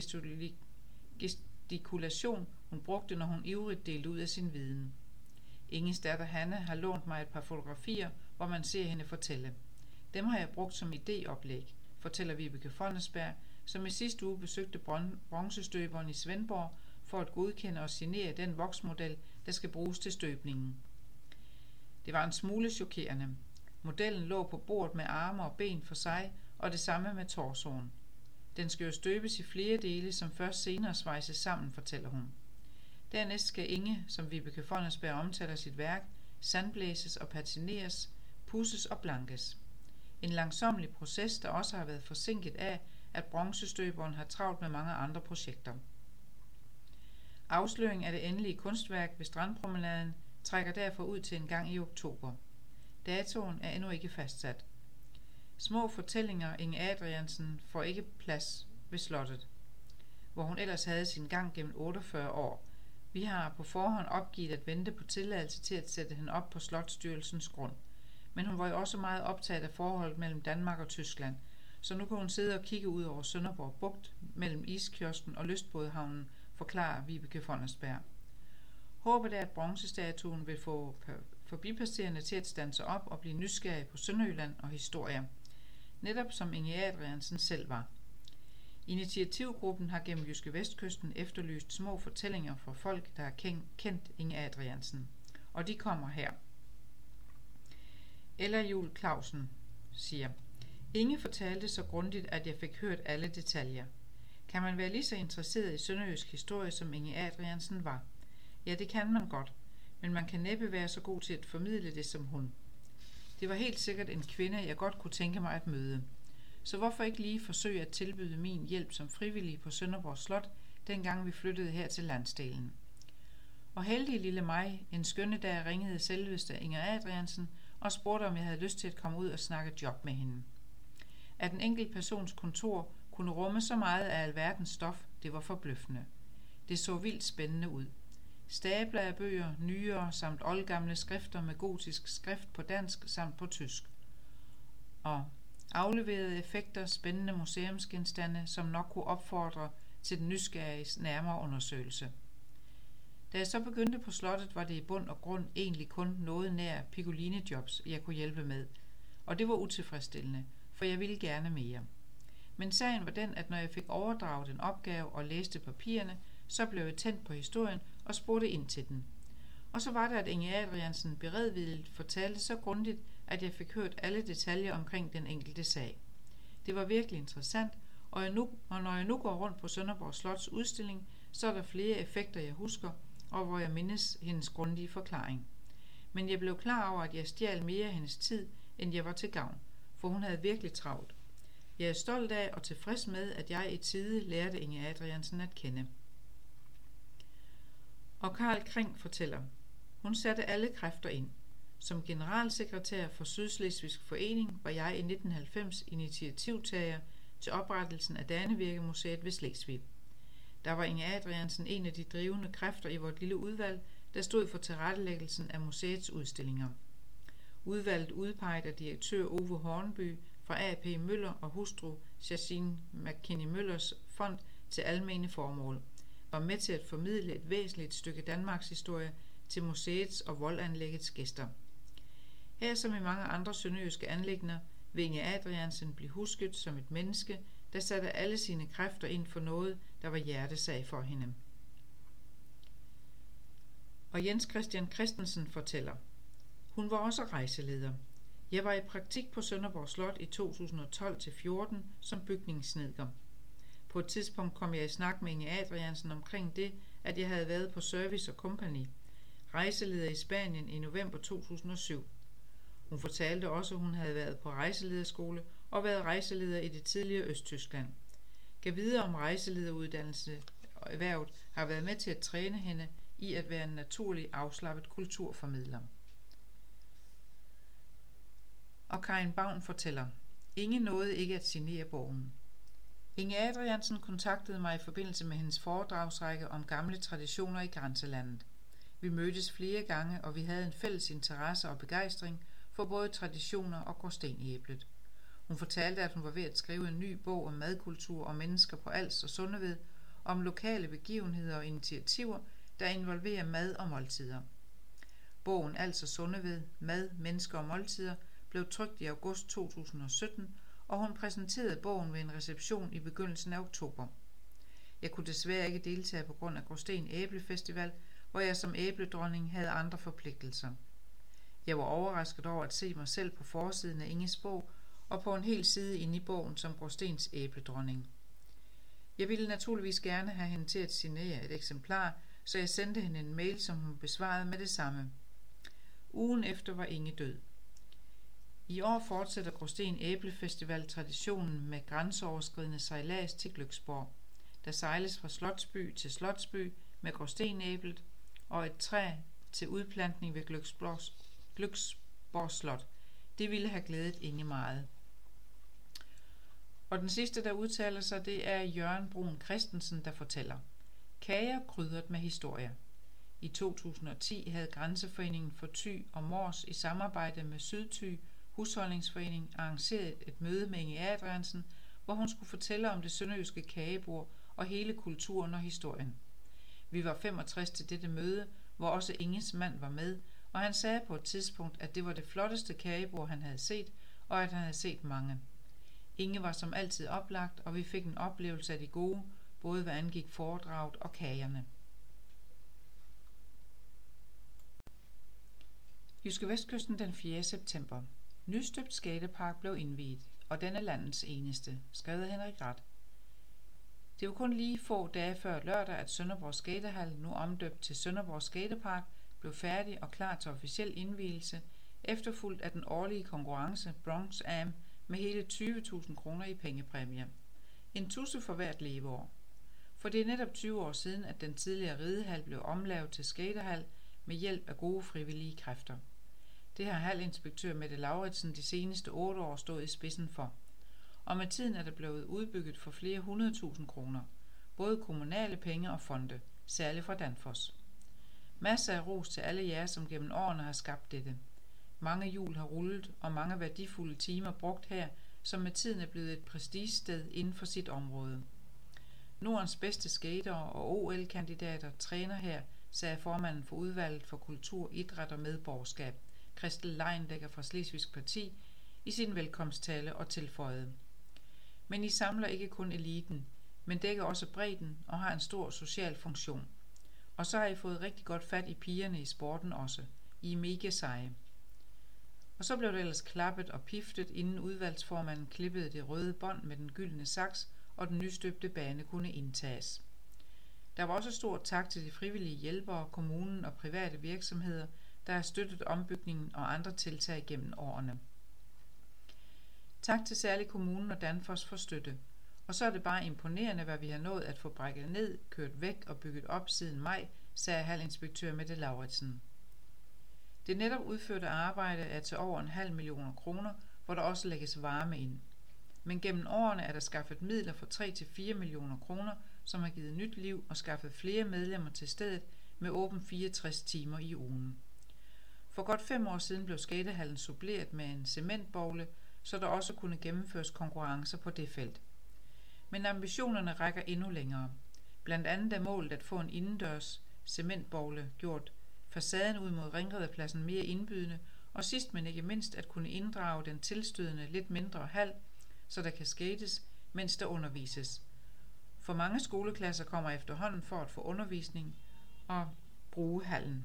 gestikulation, hun brugte, når hun ivrigt delte ud af sin viden. Inges datter Hanne har lånt mig et par fotografier, hvor man ser hende fortælle. Dem har jeg brugt som idéoplæg, fortæller Vibeke Fonnesberg, som i sidste uge besøgte bronzestøberen i Svendborg for at godkende og signere den voksmodel, der skal bruges til støbningen. Det var en smule chokerende. Modellen lå på bordet med arme og ben for sig, og det samme med torsoen. Den skal jo støbes i flere dele, som først senere svejses sammen, fortæller hun. Dernæst skal Inge, som Vibeke Fonnesberg omtaler sit værk, sandblæses og patineres, pudses og blankes. En langsomlig proces, der også har været forsinket af, at bronzestøberen har travlt med mange andre projekter. Afsløring af det endelige kunstværk ved Strandpromenaden trækker derfor ud til en gang i oktober. Datoen er endnu ikke fastsat. Små fortællinger Inge Adriansen får ikke plads ved slottet, hvor hun ellers havde sin gang gennem otteogfyrre år. Vi har på forhånd opgivet at vente på tilladelse til at sætte hende op på Slotsstyrelsens grund. Men hun var jo også meget optaget af forholdet mellem Danmark og Tyskland, så nu kan hun sidde og kigge ud over Sønderborg Bugt mellem iskiosken og lystbådehavnen, forklarer Vibeke Fonnesberg. Håbet er, at bronzestatuen vil få forbipasserende til at standse op og blive nysgerrig på Sønderjylland og historier, netop som Inge Adriansen selv var. Initiativgruppen har gennem JydskeVestkysten efterlyst små fortællinger fra folk, der har kendt Inge Adriansen, og de kommer her. Ella Juel Clausen siger: Inge fortalte så grundigt, at jeg fik hørt alle detaljer. Kan man være lige så interesseret i sønderjysk historie, som Inge Adriansen var? Ja, det kan man godt, men man kan næppe være så god til at formidle det som hun. Det var helt sikkert en kvinde, jeg godt kunne tænke mig at møde. Så hvorfor ikke lige forsøge at tilbyde min hjælp som frivillig på Sønderborg Slot, dengang vi flyttede her til landsdelen. Og heldig lille mig, en skønne dag ringede selveste Inger Adriansen og spurgte, om jeg havde lyst til at komme ud og snakke job med hende. At en enkelt persons kontor kunne rumme så meget af alverdens stof, det var forbløffende. Det så vildt spændende ud. Stabler af bøger, nyere samt oldgamle skrifter med gotisk skrift på dansk samt på tysk. Og afleverede effekter, spændende museumsgenstande, som nok kunne opfordre til den nysgerrige nærmere undersøgelse. Da jeg så begyndte på slottet, var det i bund og grund egentlig kun noget nær Piccoline-jobs, jeg kunne hjælpe med, og det var utilfredsstillende, for jeg ville gerne mere. Men sagen var den, at når jeg fik overdraget en opgave og læste papirerne, så blev jeg tændt på historien og spurgte ind til den. Og så var det, at Inge Adriansen beredvilligt fortalte så grundigt, at jeg fik hørt alle detaljer omkring den enkelte sag. Det var virkelig interessant, og, jeg nu, og når jeg nu går rundt på Sønderborg Slots udstilling, så er der flere effekter, jeg husker, og hvor jeg mindes hendes grundige forklaring. Men jeg blev klar over, at jeg stjal mere af hendes tid, end jeg var til gavn, for hun havde virkelig travlt. Jeg er stolt af og tilfreds med, at jeg i tide lærte Inge Adriansen at kende. Og Karl Kring fortæller: hun satte alle kræfter ind. Som generalsekretær for Sydslesvigsk Forening var jeg i nitten halvfems initiativtager til oprettelsen af Danevirke-museet ved Slesvig. Der var Inge Adriansen en af de drivende kræfter i vort lille udvalg, der stod for tilrettelæggelsen af museets udstillinger. Udvalget udpeget af direktør Ove Hornby fra A P Møller og hustru Jacine McKinney Møllers fond til almene formål, var med til at formidle et væsentligt stykke Danmarks historie til museets og voldanlæggets gæster. Her som i mange andre sønderjyske anliggender vil Inge Adriansen blive husket som et menneske, der satte alle sine kræfter ind for noget, der var hjertesag for hende. Og Jens Christian Christensen fortæller: hun var også rejseleder. Jeg var i praktik på Sønderborg Slot i to tusind og tolv til fjorten som bygningssnedker. På et tidspunkt kom jeg i snak med Inge Adriansen omkring det, at jeg havde været på Service og Company, rejseleder i Spanien i november to tusind og syv. Hun fortalte også, at hun havde været på rejselederskole og været rejseleder i det tidligere Østtyskland. Gav videre om rejselederuddannelse og erhvervet har været med til at træne hende i at være en naturlig afslappet kulturformidler. Og Karin Bavn fortæller: Inge nåede ikke at signere bogen. Inge Adriansen kontaktede mig i forbindelse med hendes foredragsrække om gamle traditioner i grænselandet. Vi mødtes flere gange, og vi havde en fælles interesse og begejstring for både traditioner og Gråsten i æblet. Hun fortalte, at hun var ved at skrive en ny bog om madkultur og mennesker på Als og Sundeved, om lokale begivenheder og initiativer, der involverer mad og måltider. Bogen Als og Sundeved, mad, mennesker og måltider blev trykt i august to tusind og sytten, og hun præsenterede bogen ved en reception i begyndelsen af oktober. Jeg kunne desværre ikke deltage på grund af Gråsten Æblefestival, hvor jeg som æbledronning havde andre forpligtelser. Jeg var overrasket over at se mig selv på forsiden af Inges bog og på en hel side inde i bogen som Gråstens æbledronning. Jeg ville naturligvis gerne have hende til at signere et eksemplar, så jeg sendte hende en mail, som hun besvarede med det samme. Ugen efter var Inge død. I år fortsætter Gråsten Æblefestival traditionen med grænseoverskridende sejlads til Glücksborg. Der sejles fra Slotsby til Slotsby med gråstenæblet og et træ til udplantning ved Glücksborg, Glücksborg Slot. Det ville have glædet Inge meget. Og den sidste, der udtaler sig, det er Jørgen Brun Christensen, der fortæller. Kager krydret med historier. I to tusind og ti havde Grænseforeningen for Thy og Mors i samarbejde med Sydthy Husholdningsforening arrangeret et møde med Inge Adriansen, hvor hun skulle fortælle om det sønderjyske kagebord og hele kulturen og historien. Vi var femogtres til dette møde, hvor også Inges mand var med, og han sagde på et tidspunkt, at det var det flotteste kagebord, han havde set, og at han havde set mange. Inge var som altid oplagt, og vi fik en oplevelse af de gode, både hvad angik foredraget og kagerne. Jyske Vestkysten den fjerde september. Nystøbt skatepark blev indviet, og den er landets eneste, skrev Henrik Rath. Det var kun lige få dage før lørdag, at Sønderborg Skatehal, nu omdøbt til Sønderborg Skatepark, blev færdig og klar til officiel indvielse, efterfulgt af den årlige konkurrence Bronx Am med hele tyve tusind kroner i pengepræmie. En tusse for hvert leveår. For det er netop tyve år siden, at den tidligere ridehal blev omlavet til skatehal med hjælp af gode frivillige kræfter. Det har halinspektør Mette Lauritsen de seneste otte år stået i spidsen for. Og med tiden er der blevet udbygget for flere hundrede tusind kroner. Både kommunale penge og fonde, særligt fra Danfoss. Masser af ros til alle jer, som gennem årene har skabt dette. Mange hjul har rullet, og mange værdifulde timer brugt her, som med tiden er blevet et prestigested inden for sit område. Nordens bedste skatere og O L-kandidater træner her, sagde formanden for udvalget for kultur, idræt og medborgerskab, Christel Leindækker fra Slesvigsk Parti, i sin velkomsttale og tilføjede. Men I samler ikke kun eliten, men dækker også bredden og har en stor social funktion. Og så har I fået rigtig godt fat i pigerne i sporten også. I er mega seje. Og så blev det ellers klappet og piftet, inden udvalgsformanden klippede det røde bånd med den gyldne saks, og den nystøbte bane kunne indtages. Der var også stor tak til de frivillige hjælpere, kommunen og private virksomheder, der har støttet ombygningen og andre tiltag gennem årene. Tak til særlig kommunen og Danfoss for støtte. Og så er det bare imponerende, hvad vi har nået at få brækket ned, kørt væk og bygget op siden maj, sagde halinspektør Mette Lauritsen. Det netop udførte arbejde er til over en halv millioner kroner, hvor der også lægges varme ind. Men gennem årene er der skaffet midler for tre til fire millioner kroner, som har givet nyt liv og skaffet flere medlemmer til stedet med åben fireogtres timer i ugen. For godt fem år siden blev skatehallen suppleret med en cementbogle, så der også kunne gennemføres konkurrencer på det felt. Men ambitionerne rækker endnu længere. Blandt andet er målet at få en indendørs cementbogle gjort facaden ud mod Ringredepladsen mere indbydende, og sidst men ikke mindst at kunne inddrage den tilstødende lidt mindre hal, så der kan skates, mens der undervises. For mange skoleklasser kommer efterhånden for at få undervisning og bruge hallen.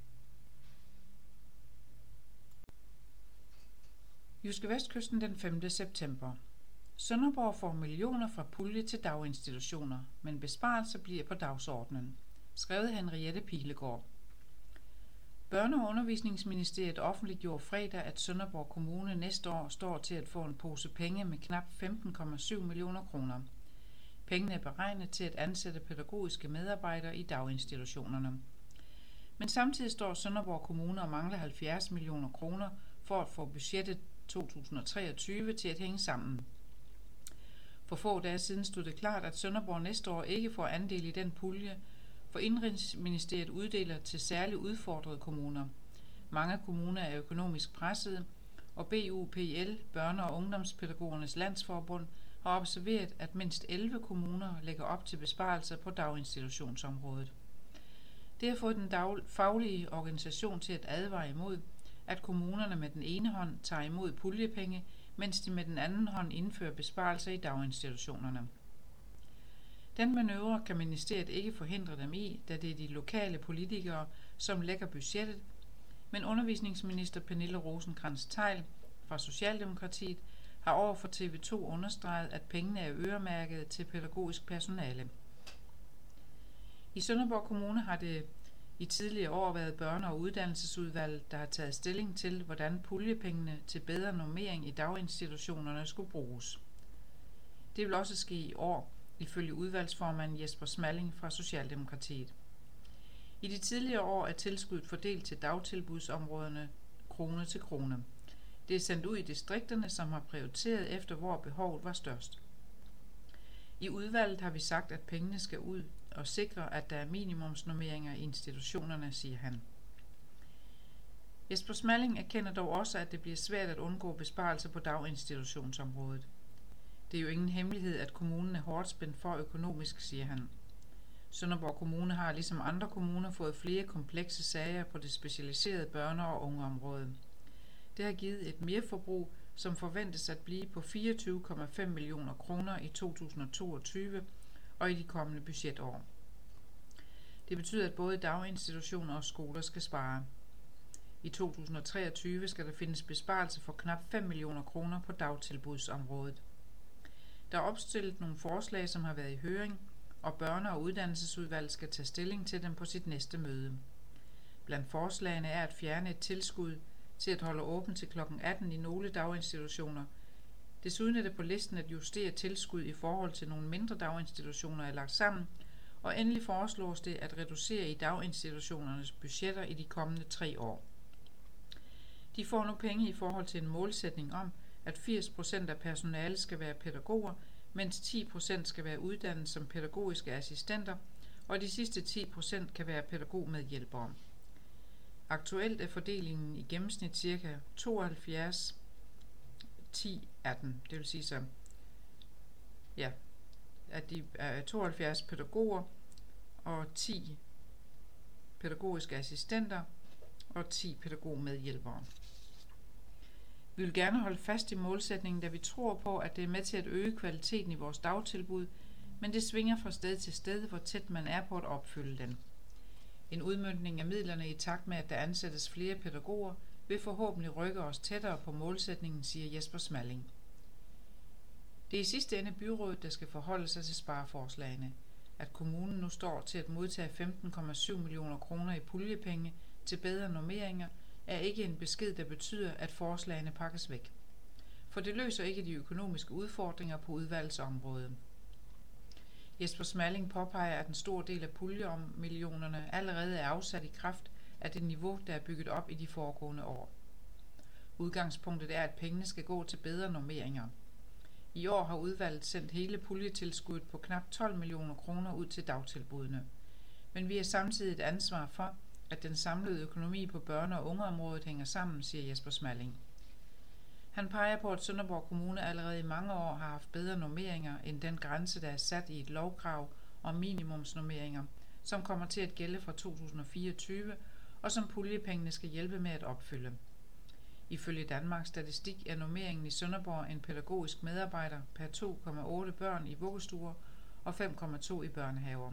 Jyske Vestkysten den femte september. Sønderborg får millioner fra pulje til daginstitutioner, men besparelser bliver på dagsordenen, skrev Henriette Pilegaard. Børne- og Undervisningsministeriet offentliggjorde fredag, at Sønderborg Kommune næste år står til at få en pose penge med knap femten komma syv millioner kroner. Pengene er beregnet til at ansætte pædagogiske medarbejdere i daginstitutionerne. Men samtidig står Sønderborg Kommune og mangler halvfjerds millioner kroner for at få budgettet to tusind og treogtyve til at hænge sammen. For få dage siden stod det klart, at Sønderborg næste år ikke får andel i den pulje, for Indenrigsministeriet uddeler til særligt udfordrede kommuner. Mange kommuner er økonomisk pressede, og B U P L, Børne- og Ungdomspædagogernes Landsforbund, har observeret, at mindst elleve kommuner lægger op til besparelser på daginstitutionsområdet. Det har fået den dag- faglige organisation til at advare imod, at kommunerne med den ene hånd tager imod puljepenge, mens de med den anden hånd indfører besparelser i daginstitutionerne. Den manøvre kan ministeriet ikke forhindre dem i, da det er de lokale politikere, som lægger budgettet, men undervisningsminister Pernille Rosenkrantz-Theil fra Socialdemokratiet har over for T V to understreget, at pengene er øremærket til pædagogisk personale. I Sønderborg Kommune har det i tidligere år været børne- og uddannelsesudvalget, der har taget stilling til, hvordan puljepengene til bedre normering i daginstitutionerne skulle bruges. Det vil også ske i år, ifølge udvalgsformand Jesper Smalling fra Socialdemokratiet. I de tidligere år er tilskuddet fordelt til dagtilbudsområderne krone til krone. Det er sendt ud i distrikterne, som har prioriteret efter, hvor behovet var størst. I udvalget har vi sagt, at pengene skal ud og sikre, at der er minimumsnormeringer i institutionerne, siger han. Jesper Smalling erkender dog også, at det bliver svært at undgå besparelser på daginstitutionsområdet. Det er jo ingen hemmelighed, at kommunen er hårdt spændt for økonomisk, siger han. Sønderborg Kommune har ligesom andre kommuner fået flere komplekse sager på det specialiserede børne- og ungeområde. Det har givet et merforbrug, som forventes at blive på fireogtyve komma fem millioner kroner i to tusind og toogtyve og i de kommende budgetår. Det betyder, at både daginstitutioner og skoler skal spare. I to tusind og treogtyve skal der findes besparelse for knap fem millioner kroner på dagtilbudsområdet. Der er opstillet nogle forslag, som har været i høring, og børne- og uddannelsesudvalget skal tage stilling til dem på sit næste møde. Blandt forslagene er at fjerne et tilskud til at holde åbent til klokken atten i nogle daginstitutioner. Desuden er det på listen at justere tilskud i forhold til nogle mindre daginstitutioner er lagt sammen, og endelig foreslås det at reducere i daginstitutionernes budgetter i de kommende tre år. De får nu penge i forhold til en målsætning om, at firs procent af personalet skal være pædagoger, mens ti procent skal være uddannet som pædagogiske assistenter, og de sidste ti procent kan være pædagogmedhjælpere. Aktuelt er fordelingen i gennemsnit ca. tooghalvfjerds ti atten, det vil sige så, ja, at de er tooghalvfjerds pædagoger og ti pædagogiske assistenter og ti pædagogmedhjælpere. Vi vil gerne holde fast i målsætningen, da vi tror på, at det er med til at øge kvaliteten i vores dagtilbud, men det svinger fra sted til sted, hvor tæt man er på at opfylde den. En udmøntning af midlerne i takt med, at der ansættes flere pædagoger, vil forhåbentlig rykke os tættere på målsætningen, siger Jesper Smalling. Det er i sidste ende byrådet, der skal forholde sig til spareforslagene. At kommunen nu står til at modtage femten komma syv millioner kroner i puljepenge til bedre normeringer, er ikke en besked, der betyder, at forslagene pakkes væk. For det løser ikke de økonomiske udfordringer på udvalgsområdet. Jesper Smalling påpeger, at en stor del af puljemillionerne allerede er afsat i kraft af det niveau, der er bygget op i de foregående år. Udgangspunktet er, at pengene skal gå til bedre normeringer. I år har udvalget sendt hele puljetilskuddet på knap tolv millioner kroner ud til dagtilbudene. Men vi har samtidig et ansvar for, at den samlede økonomi på børne- og ungeområdet hænger sammen, siger Jesper Smalling. Han peger på, at Sønderborg Kommune allerede i mange år har haft bedre normeringer end den grænse, der er sat i et lovkrav om minimumsnormeringer, som kommer til at gælde fra to tusind og fireogtyve, og som puljepengene skal hjælpe med at opfylde. Ifølge Danmarks Statistik er normeringen i Sønderborg en pædagogisk medarbejder per to komma otte børn i vuggestuer og fem komma to i børnehaver.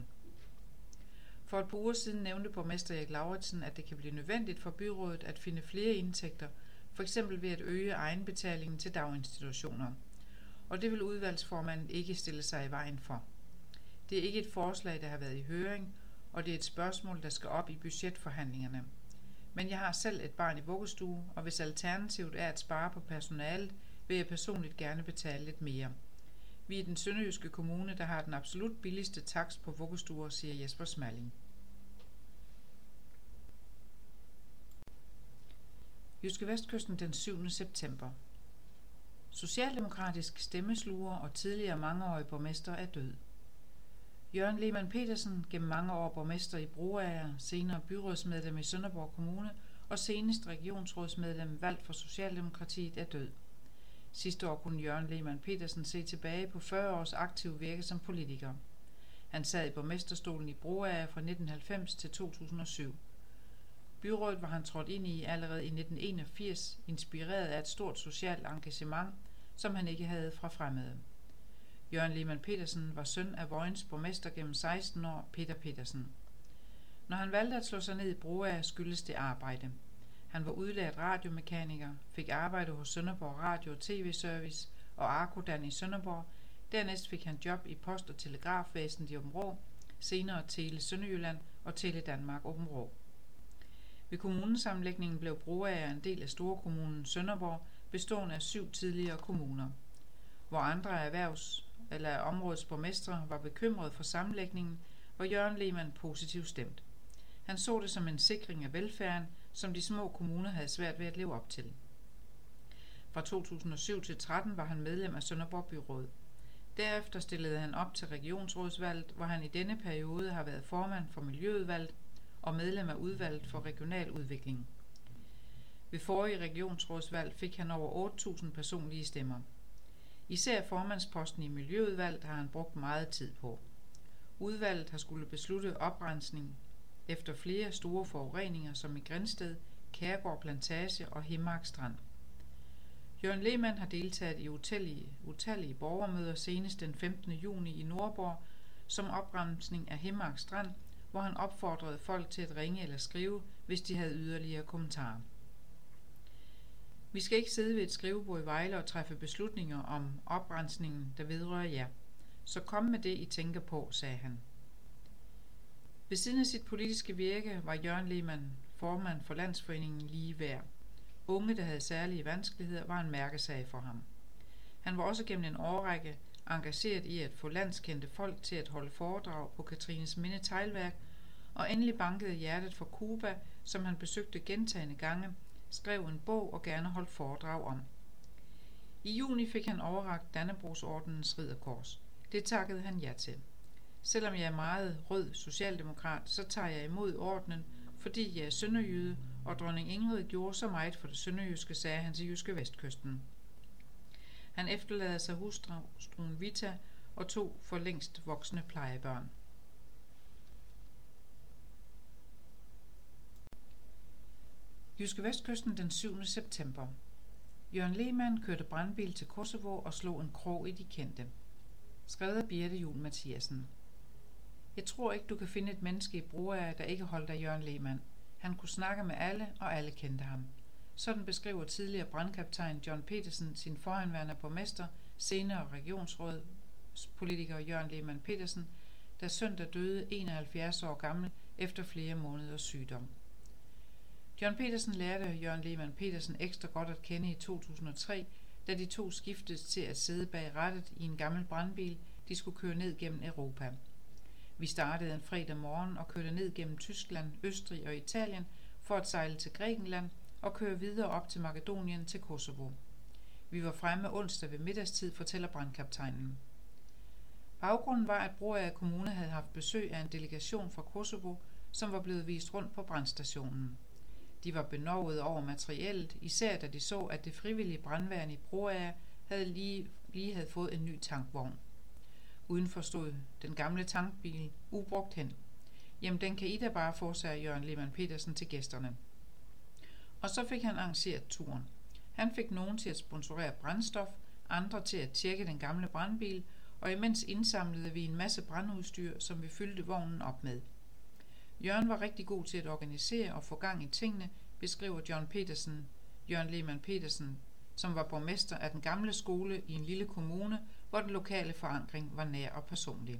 For et par uger siden nævnte borgmester Erik Lauritsen, at det kan blive nødvendigt for byrådet at finde flere indtægter, f.eks. ved at øge egenbetalingen til daginstitutioner. Og det vil udvalgsformanden ikke stille sig i vejen for. Det er ikke et forslag, der har været i høring, og det er et spørgsmål, der skal op i budgetforhandlingerne. Men jeg har selv et barn i vuggestue, og hvis alternativet er at spare på personalet, vil jeg personligt gerne betale lidt mere. Vi er den sønderjyske kommune, der har den absolut billigste takst på vuggestuer, siger Jesper Smalling. Jyske Vestkysten den syvende september. Socialdemokratisk stemmesluger og tidligere mangeårig borgmester er død. Jørgen Lehmann Petersen, gennem mange år borgmester i Broager, senere byrådsmedlem i Sønderborg Kommune og senest regionsrådsmedlem valgt for Socialdemokratiet, er død. Sidste år kunne Jørgen Lehmann Petersen se tilbage på fyrre års aktiv virke som politiker. Han sad i borgmesterstolen i Broager fra nitten halvfems til to tusind og syv. Byrådet var han trådt ind i allerede i nitten enogfirs, inspireret af et stort socialt engagement, som han ikke havde fra fremmede. Jørgen Lehmann Petersen var søn af Vojens borgmester gennem seksten år, Peter Petersen. Når han valgte at slå sig ned i Broager, skyldes det arbejde. Han var udlært radiomekaniker, fik arbejde hos Sønderborg Radio og T V-service og Arkodan i Sønderborg. Dernæst fik han job i Post- og Telegrafvæsenet i Aabenraa, senere Tele Sønderjylland og Tele Danmark Aabenraa. Ved kommunesammenlægningen blev Broager en del af storkommunen Sønderborg, bestående af syv tidligere kommuner. Hvor andre erhvervs- eller områdets borgmestre var bekymrede for sammenlægningen, var Jørgen Lehmann positivt stemt. Han så det som en sikring af velfærden, som de små kommuner havde svært ved at leve op til. Fra to tusind og syv til tretten var han medlem af Sønderborg Byråd. Derefter stillede han op til regionsrådsvalget, hvor han i denne periode har været formand for Miljøudvalget og medlem af udvalget for regional udvikling. Ved forrige regionsrådsvalg fik han over otte tusind personlige stemmer. Især formandsposten i Miljøudvalget har han brugt meget tid på. Udvalget har skulle beslutte oprensning efter flere store forureninger som i Grindsted, Kærgård Plantage og Himmark Strand. Jørgen Lehmann har deltaget i utallige, utallige borgermøder senest den femtende juni i Nordborg som oprensning af Himmark Strand, hvor han opfordrede folk til at ringe eller skrive, hvis de havde yderligere kommentarer. Vi skal ikke sidde ved et skrivebord i Vejle og træffe beslutninger om oprensningen, der vedrører jer. Så kom med det, I tænker på, sagde han. Ved siden af sit politiske virke var Jørgen Lehmann formand for Landsforeningen Lige Værd. Unge, der havde særlige vanskeligheder, var en mærkesag for ham. Han var også gennem en årrække engageret i at få landskendte folk til at holde foredrag på Katrines Minde Teglværk, og endelig bankede hjertet for Cuba, som han besøgte gentagne gange, skrev en bog og gerne holdt foredrag om. I juni fik han overrakt Dannebrogsordenens ridderkors. Det takkede han ja til. Selvom jeg er meget rød socialdemokrat, så tager jeg imod ordenen, fordi jeg er sønderjyde, og dronning Ingrid gjorde så meget for det sønderjyske, sagde han til Jyske Vestkysten. Han efterlader sig hustruen Vita og to for længst voksne plejebørn. Jyske Vestkysten den syvende september. Jørgen Lehmann kørte brandbil til Kosovo og slog en krog i de kendte. Skrevet af Birte Juhl Mathiasen. Jeg tror ikke, du kan finde et menneske i Broager, der ikke holdt af Jørgen Lehmann. Han kunne snakke med alle, og alle kendte ham. Sådan beskriver tidligere brandkaptajn John Petersen sin forhenværende borgmester, senere regionsrådspolitiker Jørgen Lehmann Petersen, der søndag døde enoghalvfjerds år gammel efter flere måneders sygdom. John Petersen lærte Jørgen Lehmann Petersen ekstra godt at kende i to tusind og tre, da de to skiftes til at sidde bag rattet i en gammel brandbil, de skulle køre ned gennem Europa. Vi startede en fredag morgen og kørte ned gennem Tyskland, Østrig og Italien for at sejle til Grækenland og køre videre op til Makedonien til Kosovo. Vi var fremme onsdag ved middagstid, fortæller brandkaptajnen. Baggrunden var, at Broager Kommune havde haft besøg af en delegation fra Kosovo, som var blevet vist rundt på brandstationen. De var benovet over materiellet, især da de så, at det frivillige brandværn i Broager havde lige, lige havde fået en ny tankvogn. Udenfor stod den gamle tankbil ubrugt hen. Jamen, den kan I da bare få, sagde Jørgen Lehmann Petersen til gæsterne. Og så fik han arrangeret turen. Han fik nogen til at sponsorere brændstof, andre til at tjekke den gamle brandbil, og imens indsamlede vi en masse brandudstyr, som vi fyldte vognen op med. Jørgen var rigtig god til at organisere og få gang i tingene, beskriver John Petersen, Jørgen Lehmann Petersen, som var borgmester af den gamle skole i en lille kommune, hvor den lokale forankring var nær og personlig.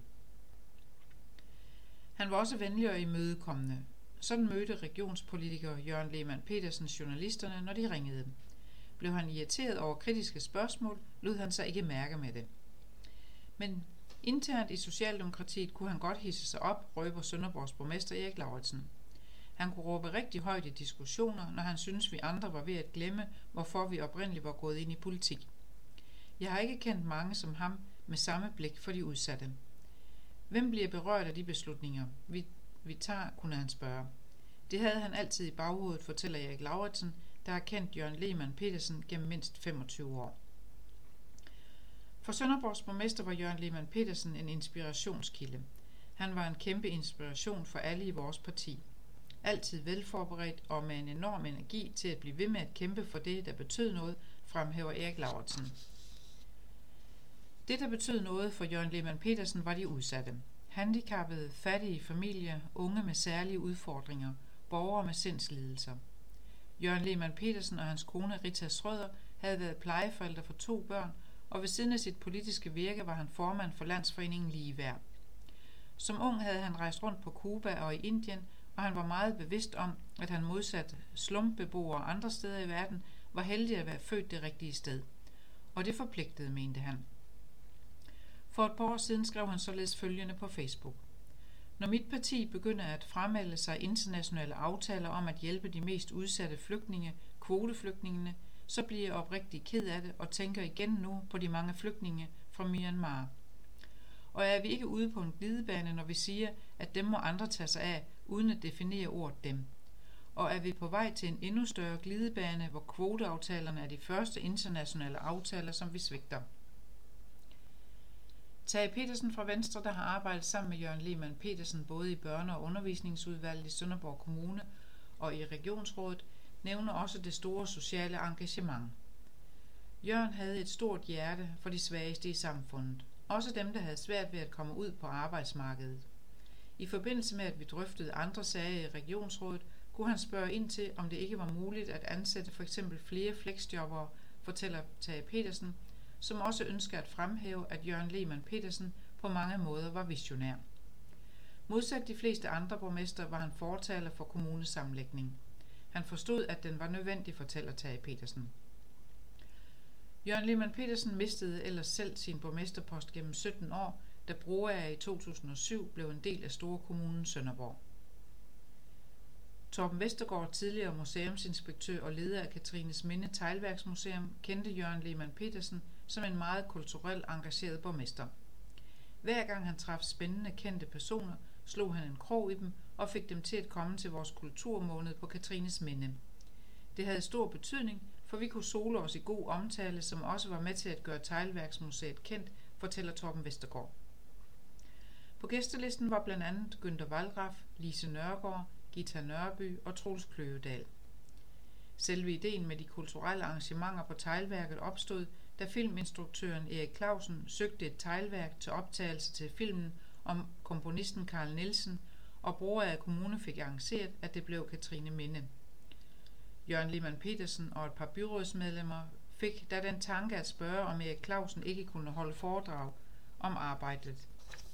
Han var også venlig og imødekommende. Sådan mødte regionspolitiker Jørgen Lehmann Petersen journalisterne, når de ringede. Blev han irriteret over kritiske spørgsmål, lod han sig ikke mærke med det. Men internt i Socialdemokratiet kunne han godt hisse sig op, røber Sønderborgs borgmester Erik Lauritsen. Han kunne råbe rigtig højt i diskussioner, når han syntes, vi andre var ved at glemme, hvorfor vi oprindeligt var gået ind i politik. Jeg har ikke kendt mange som ham med samme blik for de udsatte. Hvem bliver berørt af de beslutninger, vi, vi tager, kunne han spørge. Det havde han altid i baghovedet, fortæller Erik Lauritsen, der har kendt Jørgen Lehmann Petersen gennem mindst femogtyve år. For Sønderborgs borgmester var Jørgen Lehmann Petersen en inspirationskilde. Han var en kæmpe inspiration for alle i vores parti. Altid velforberedt og med en enorm energi til at blive ved med at kæmpe for det, der betød noget, fremhæver Erik Lauritsen. Det, der betød noget for Jørgen Lehmann Petersen, var de udsatte. Handicappede, fattige familier, unge med særlige udfordringer, borgere med sindslidelser. Jørgen Lehmann Petersen og hans kone Rita Schrøder havde været plejeforældre for to børn, og ved siden af sit politiske virke var han formand for Landsforeningen Ligeværd. Som ung havde han rejst rundt på Cuba og i Indien, og han var meget bevidst om, at han modsat slumbeboere andre steder i verden var heldig at være født det rigtige sted. Og det forpligtede, mente han. For et par år siden skrev han således følgende på Facebook. Når mit parti begynder at fremmelde sig internationale aftaler om at hjælpe de mest udsatte flygtninge, kvoteflygtningene, så bliver jeg oprigtig ked af det og tænker igen nu på de mange flygtninge fra Myanmar. Og er vi ikke ude på en glidebane, når vi siger, at dem må andre tage sig af, uden at definere ordet dem? Og er vi på vej til en endnu større glidebane, hvor kvoteaftalerne er de første internationale aftaler, som vi svigter? Tage Petersen fra Venstre, der har arbejdet sammen med Jørgen Lehmann Petersen både i børne- og undervisningsudvalget i Sønderborg Kommune og i regionsrådet, nævner også det store sociale engagement. Jørgen havde et stort hjerte for de svageste i samfundet, også dem, der havde svært ved at komme ud på arbejdsmarkedet. I forbindelse med, at vi drøftede andre sager i regionsrådet, kunne han spørge ind til, om det ikke var muligt at ansætte for eksempel flere flexjobbere, fortæller Tage Petersen, som også ønsker at fremhæve, at Jørgen Lehmann Petersen på mange måder var visionær. Modsat de fleste andre borgmester var han fortaler for kommunesammenlægning. Han forstod, at den var nødvendig, fortæller Tage Petersen. Jørgen Lehmann Petersen mistede ellers selv sin borgmesterpost gennem sytten år, da Broager i to tusind og syv blev en del af Storkommunen Sønderborg. Torben Vestergaard, tidligere museumsinspektør og leder af Katrines Minde Teglværksmuseum, kendte Jørgen Lehmann Petersen som en meget kulturelt engageret borgmester. Hver gang han traf spændende kendte personer, slog han en krog i dem og fik dem til at komme til vores kulturmåned på Katrines Minde. Det havde stor betydning, for vi kunne sole os i god omtale, som også var med til at gøre Teglværksmuseet kendt, fortæller Torben Vestergaard. På gæstelisten var blandt andet Günther Wallraff, Lise Nørgaard, Gita Nørby og Troels Kløvedal. Selve ideen med de kulturelle arrangementer på teglværket opstod, da filminstruktøren Erik Clausen søgte et teglværk til optagelse til filmen om komponisten Carl Nielsen, og Broager Kommune fik arrangeret, at det blev Katrine Minde. Jørgen Lehmann Petersen og et par byrådsmedlemmer fik da den tanke at spørge, om Erik Clausen ikke kunne holde foredrag om arbejdet.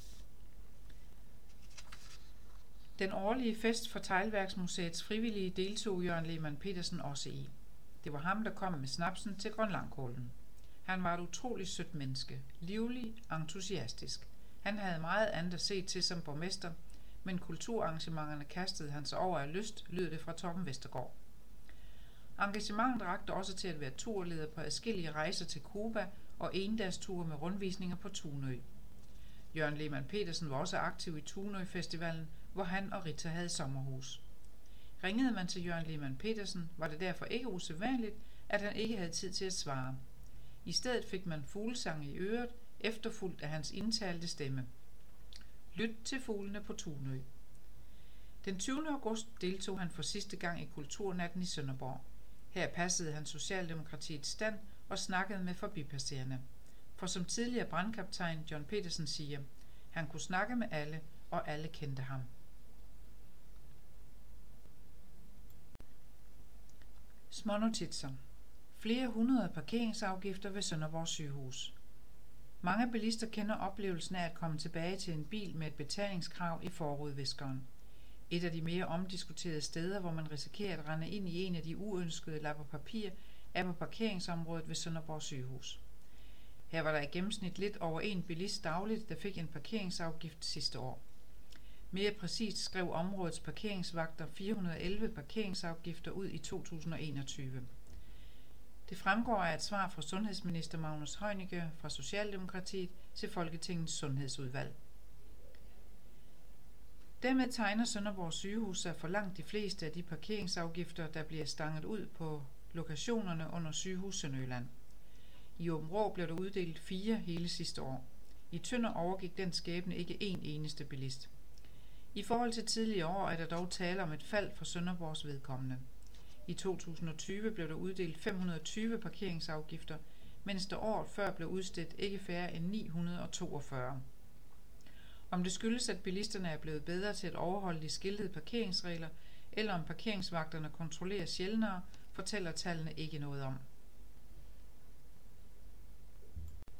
Den årlige fest for Teglværksmuseets frivillige deltog Jørgen Lehmann Petersen også i. Det var ham, der kom med snapsen til grønlangkålen. Han var et utroligt sødt menneske, livlig, entusiastisk. Han havde meget andet at se til som borgmester, men kulturarrangementerne kastede han sig over af lyst, lød det fra Torben Vestergaard. Engagementet rakte også til at være turleder på adskillige rejser til Cuba og endagsture med rundvisninger på Tunø. Jørgen Lehmann Petersen var også aktiv i Tunø Festivalen, hvor han og Rita havde sommerhus. Ringede man til Jørgen Lehmann Petersen, var det derfor ikke usædvanligt, at han ikke havde tid til at svare. I stedet fik man fuglesang i øret, efterfulgt af hans indtalte stemme. Lyt til fuglene på Tunø. Den tyvende august deltog han for sidste gang i Kulturnatten i Sønderborg. Her passede han Socialdemokratiets stand og snakkede med forbipasserende. For som tidligere brandkaptajn John Petersen siger, han kunne snakke med alle, og alle kendte ham. Smånotitser. Flere hundrede parkeringsafgifter ved Sønderborg sygehus. Mange bilister kender oplevelsen af at komme tilbage til en bil med et betalingskrav i forrudviskeren. Et af de mere omdiskuterede steder, hvor man risikerer at rende ind i en af de uønskede lapper papir, er på parkeringsområdet ved Sønderborg sygehus. Her var der i gennemsnit lidt over en bilist dagligt, der fik en parkeringsafgift sidste år. Mere præcist skrev områdets parkeringsvagter fire hundrede og elleve parkeringsafgifter ud i to tusind og enogtyve. Det fremgår af et svar fra sundhedsminister Magnus Heunicke fra Socialdemokratiet til Folketingets sundhedsudvalg. Dermed tegner Sønderborg sygehus sig for langt de fleste af de parkeringsafgifter, der bliver stanget ud på lokationerne under Sygehus Sønderjylland. I Aabenraa blev der uddelt fire hele sidste år. I Tønder overgik den skæbne ikke én eneste bilist. I forhold til tidligere år er der dog tale om et fald for Sønderborgs vedkommende. I to tusind og tyve blev der uddelt fem hundrede og tyve parkeringsafgifter, mens der året før blev udstedt ikke færre end ni hundrede og toogfyrre. Om det skyldes, at bilisterne er blevet bedre til at overholde de skiltede parkeringsregler, eller om parkeringsvagterne kontrollerer sjældnere, fortæller tallene ikke noget om.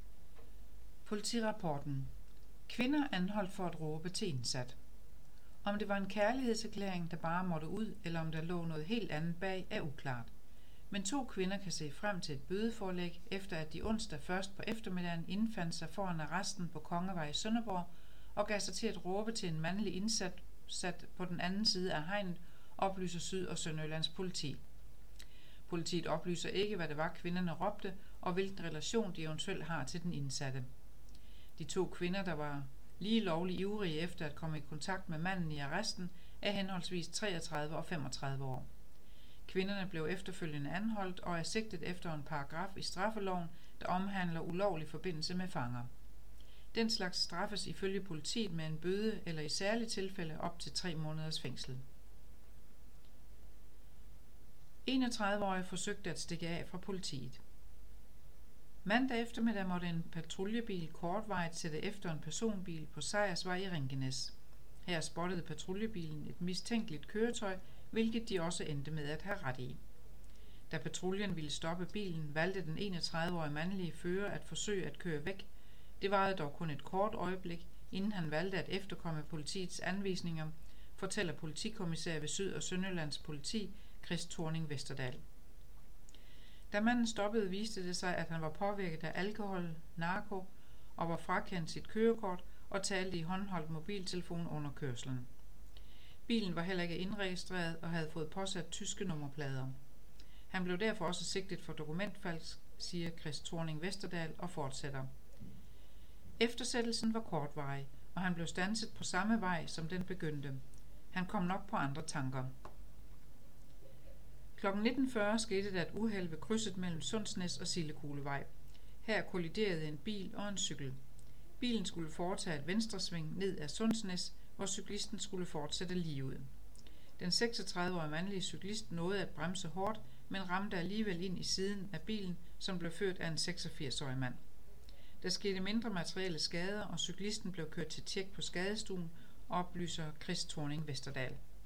Politirapporten. Kvinder anholdt for at råbe til indsat. Om det var en kærlighedserklæring, der bare måtte ud, eller om der lå noget helt andet bag, er uklart. Men to kvinder kan se frem til et bødeforelæg, efter at de onsdag først på eftermiddagen indfandt sig foran arresten på Kongevej i Sønderborg og gav sig til at råbe til en mandlig indsat sat på den anden side af hegnet, oplyser Syd- og Sønderjyllands politi. Politiet oplyser ikke, hvad det var, kvinderne råbte, og hvilken relation de eventuelt har til den indsatte. De to kvinder, der var lige lovligt ivrige efter at komme i kontakt med manden i arresten, er henholdsvis treogtredive og femogtredive år. Kvinderne blev efterfølgende anholdt og er sigtet efter en paragraf i straffeloven, der omhandler ulovlig forbindelse med fanger. Den slags straffes ifølge politiet med en bøde eller i særlige tilfælde op til tre måneders fængsel. enogtredive-årige forsøgte at stikke af fra politiet. Mandag eftermiddag måtte en patruljebil kortvarigt sætte efter en personbil på Sejersvej i Ringenæs. Her spottede patruljebilen et mistænkeligt køretøj, hvilket de også endte med at have ret i. Da patruljen ville stoppe bilen, valgte den enogtredive-årige mandlige fører at forsøge at køre væk. Det varede dog kun et kort øjeblik, inden han valgte at efterkomme politiets anvisninger, fortæller politikommissær ved Syd- og Sønderjyllands politi, Chris Thorning Vesterdal. Da manden stoppede, viste det sig, at han var påvirket af alkohol, narko og var frakendt sit kørekort og talte i håndholdt mobiltelefon under kørslen. Bilen var heller ikke indregistreret og havde fået påsat tyske nummerplader. Han blev derfor også sigtet for dokumentfalsk, siger Chris Thorning Vesterdal og fortsætter. Eftersættelsen var kortvarig, og han blev standset på samme vej, som den begyndte. Han kom nok på andre tanker. klokken nitten fyrre skete der et uheld ved krydset mellem Sundsnæs og Sillekuglevej. Her kolliderede en bil og en cykel. Bilen skulle foretage et venstresving ned ad Sundsnæs, hvor cyklisten skulle fortsætte lige ud. Den seksogtredive-årige mandlige cyklist nåede at bremse hårdt, men ramte alligevel ind i siden af bilen, som blev ført af en seksogfirs-årig mand. Der skete mindre materielle skader, og cyklisten blev kørt til tjek på skadestuen, oplyser Chris Thorning Vesterdal.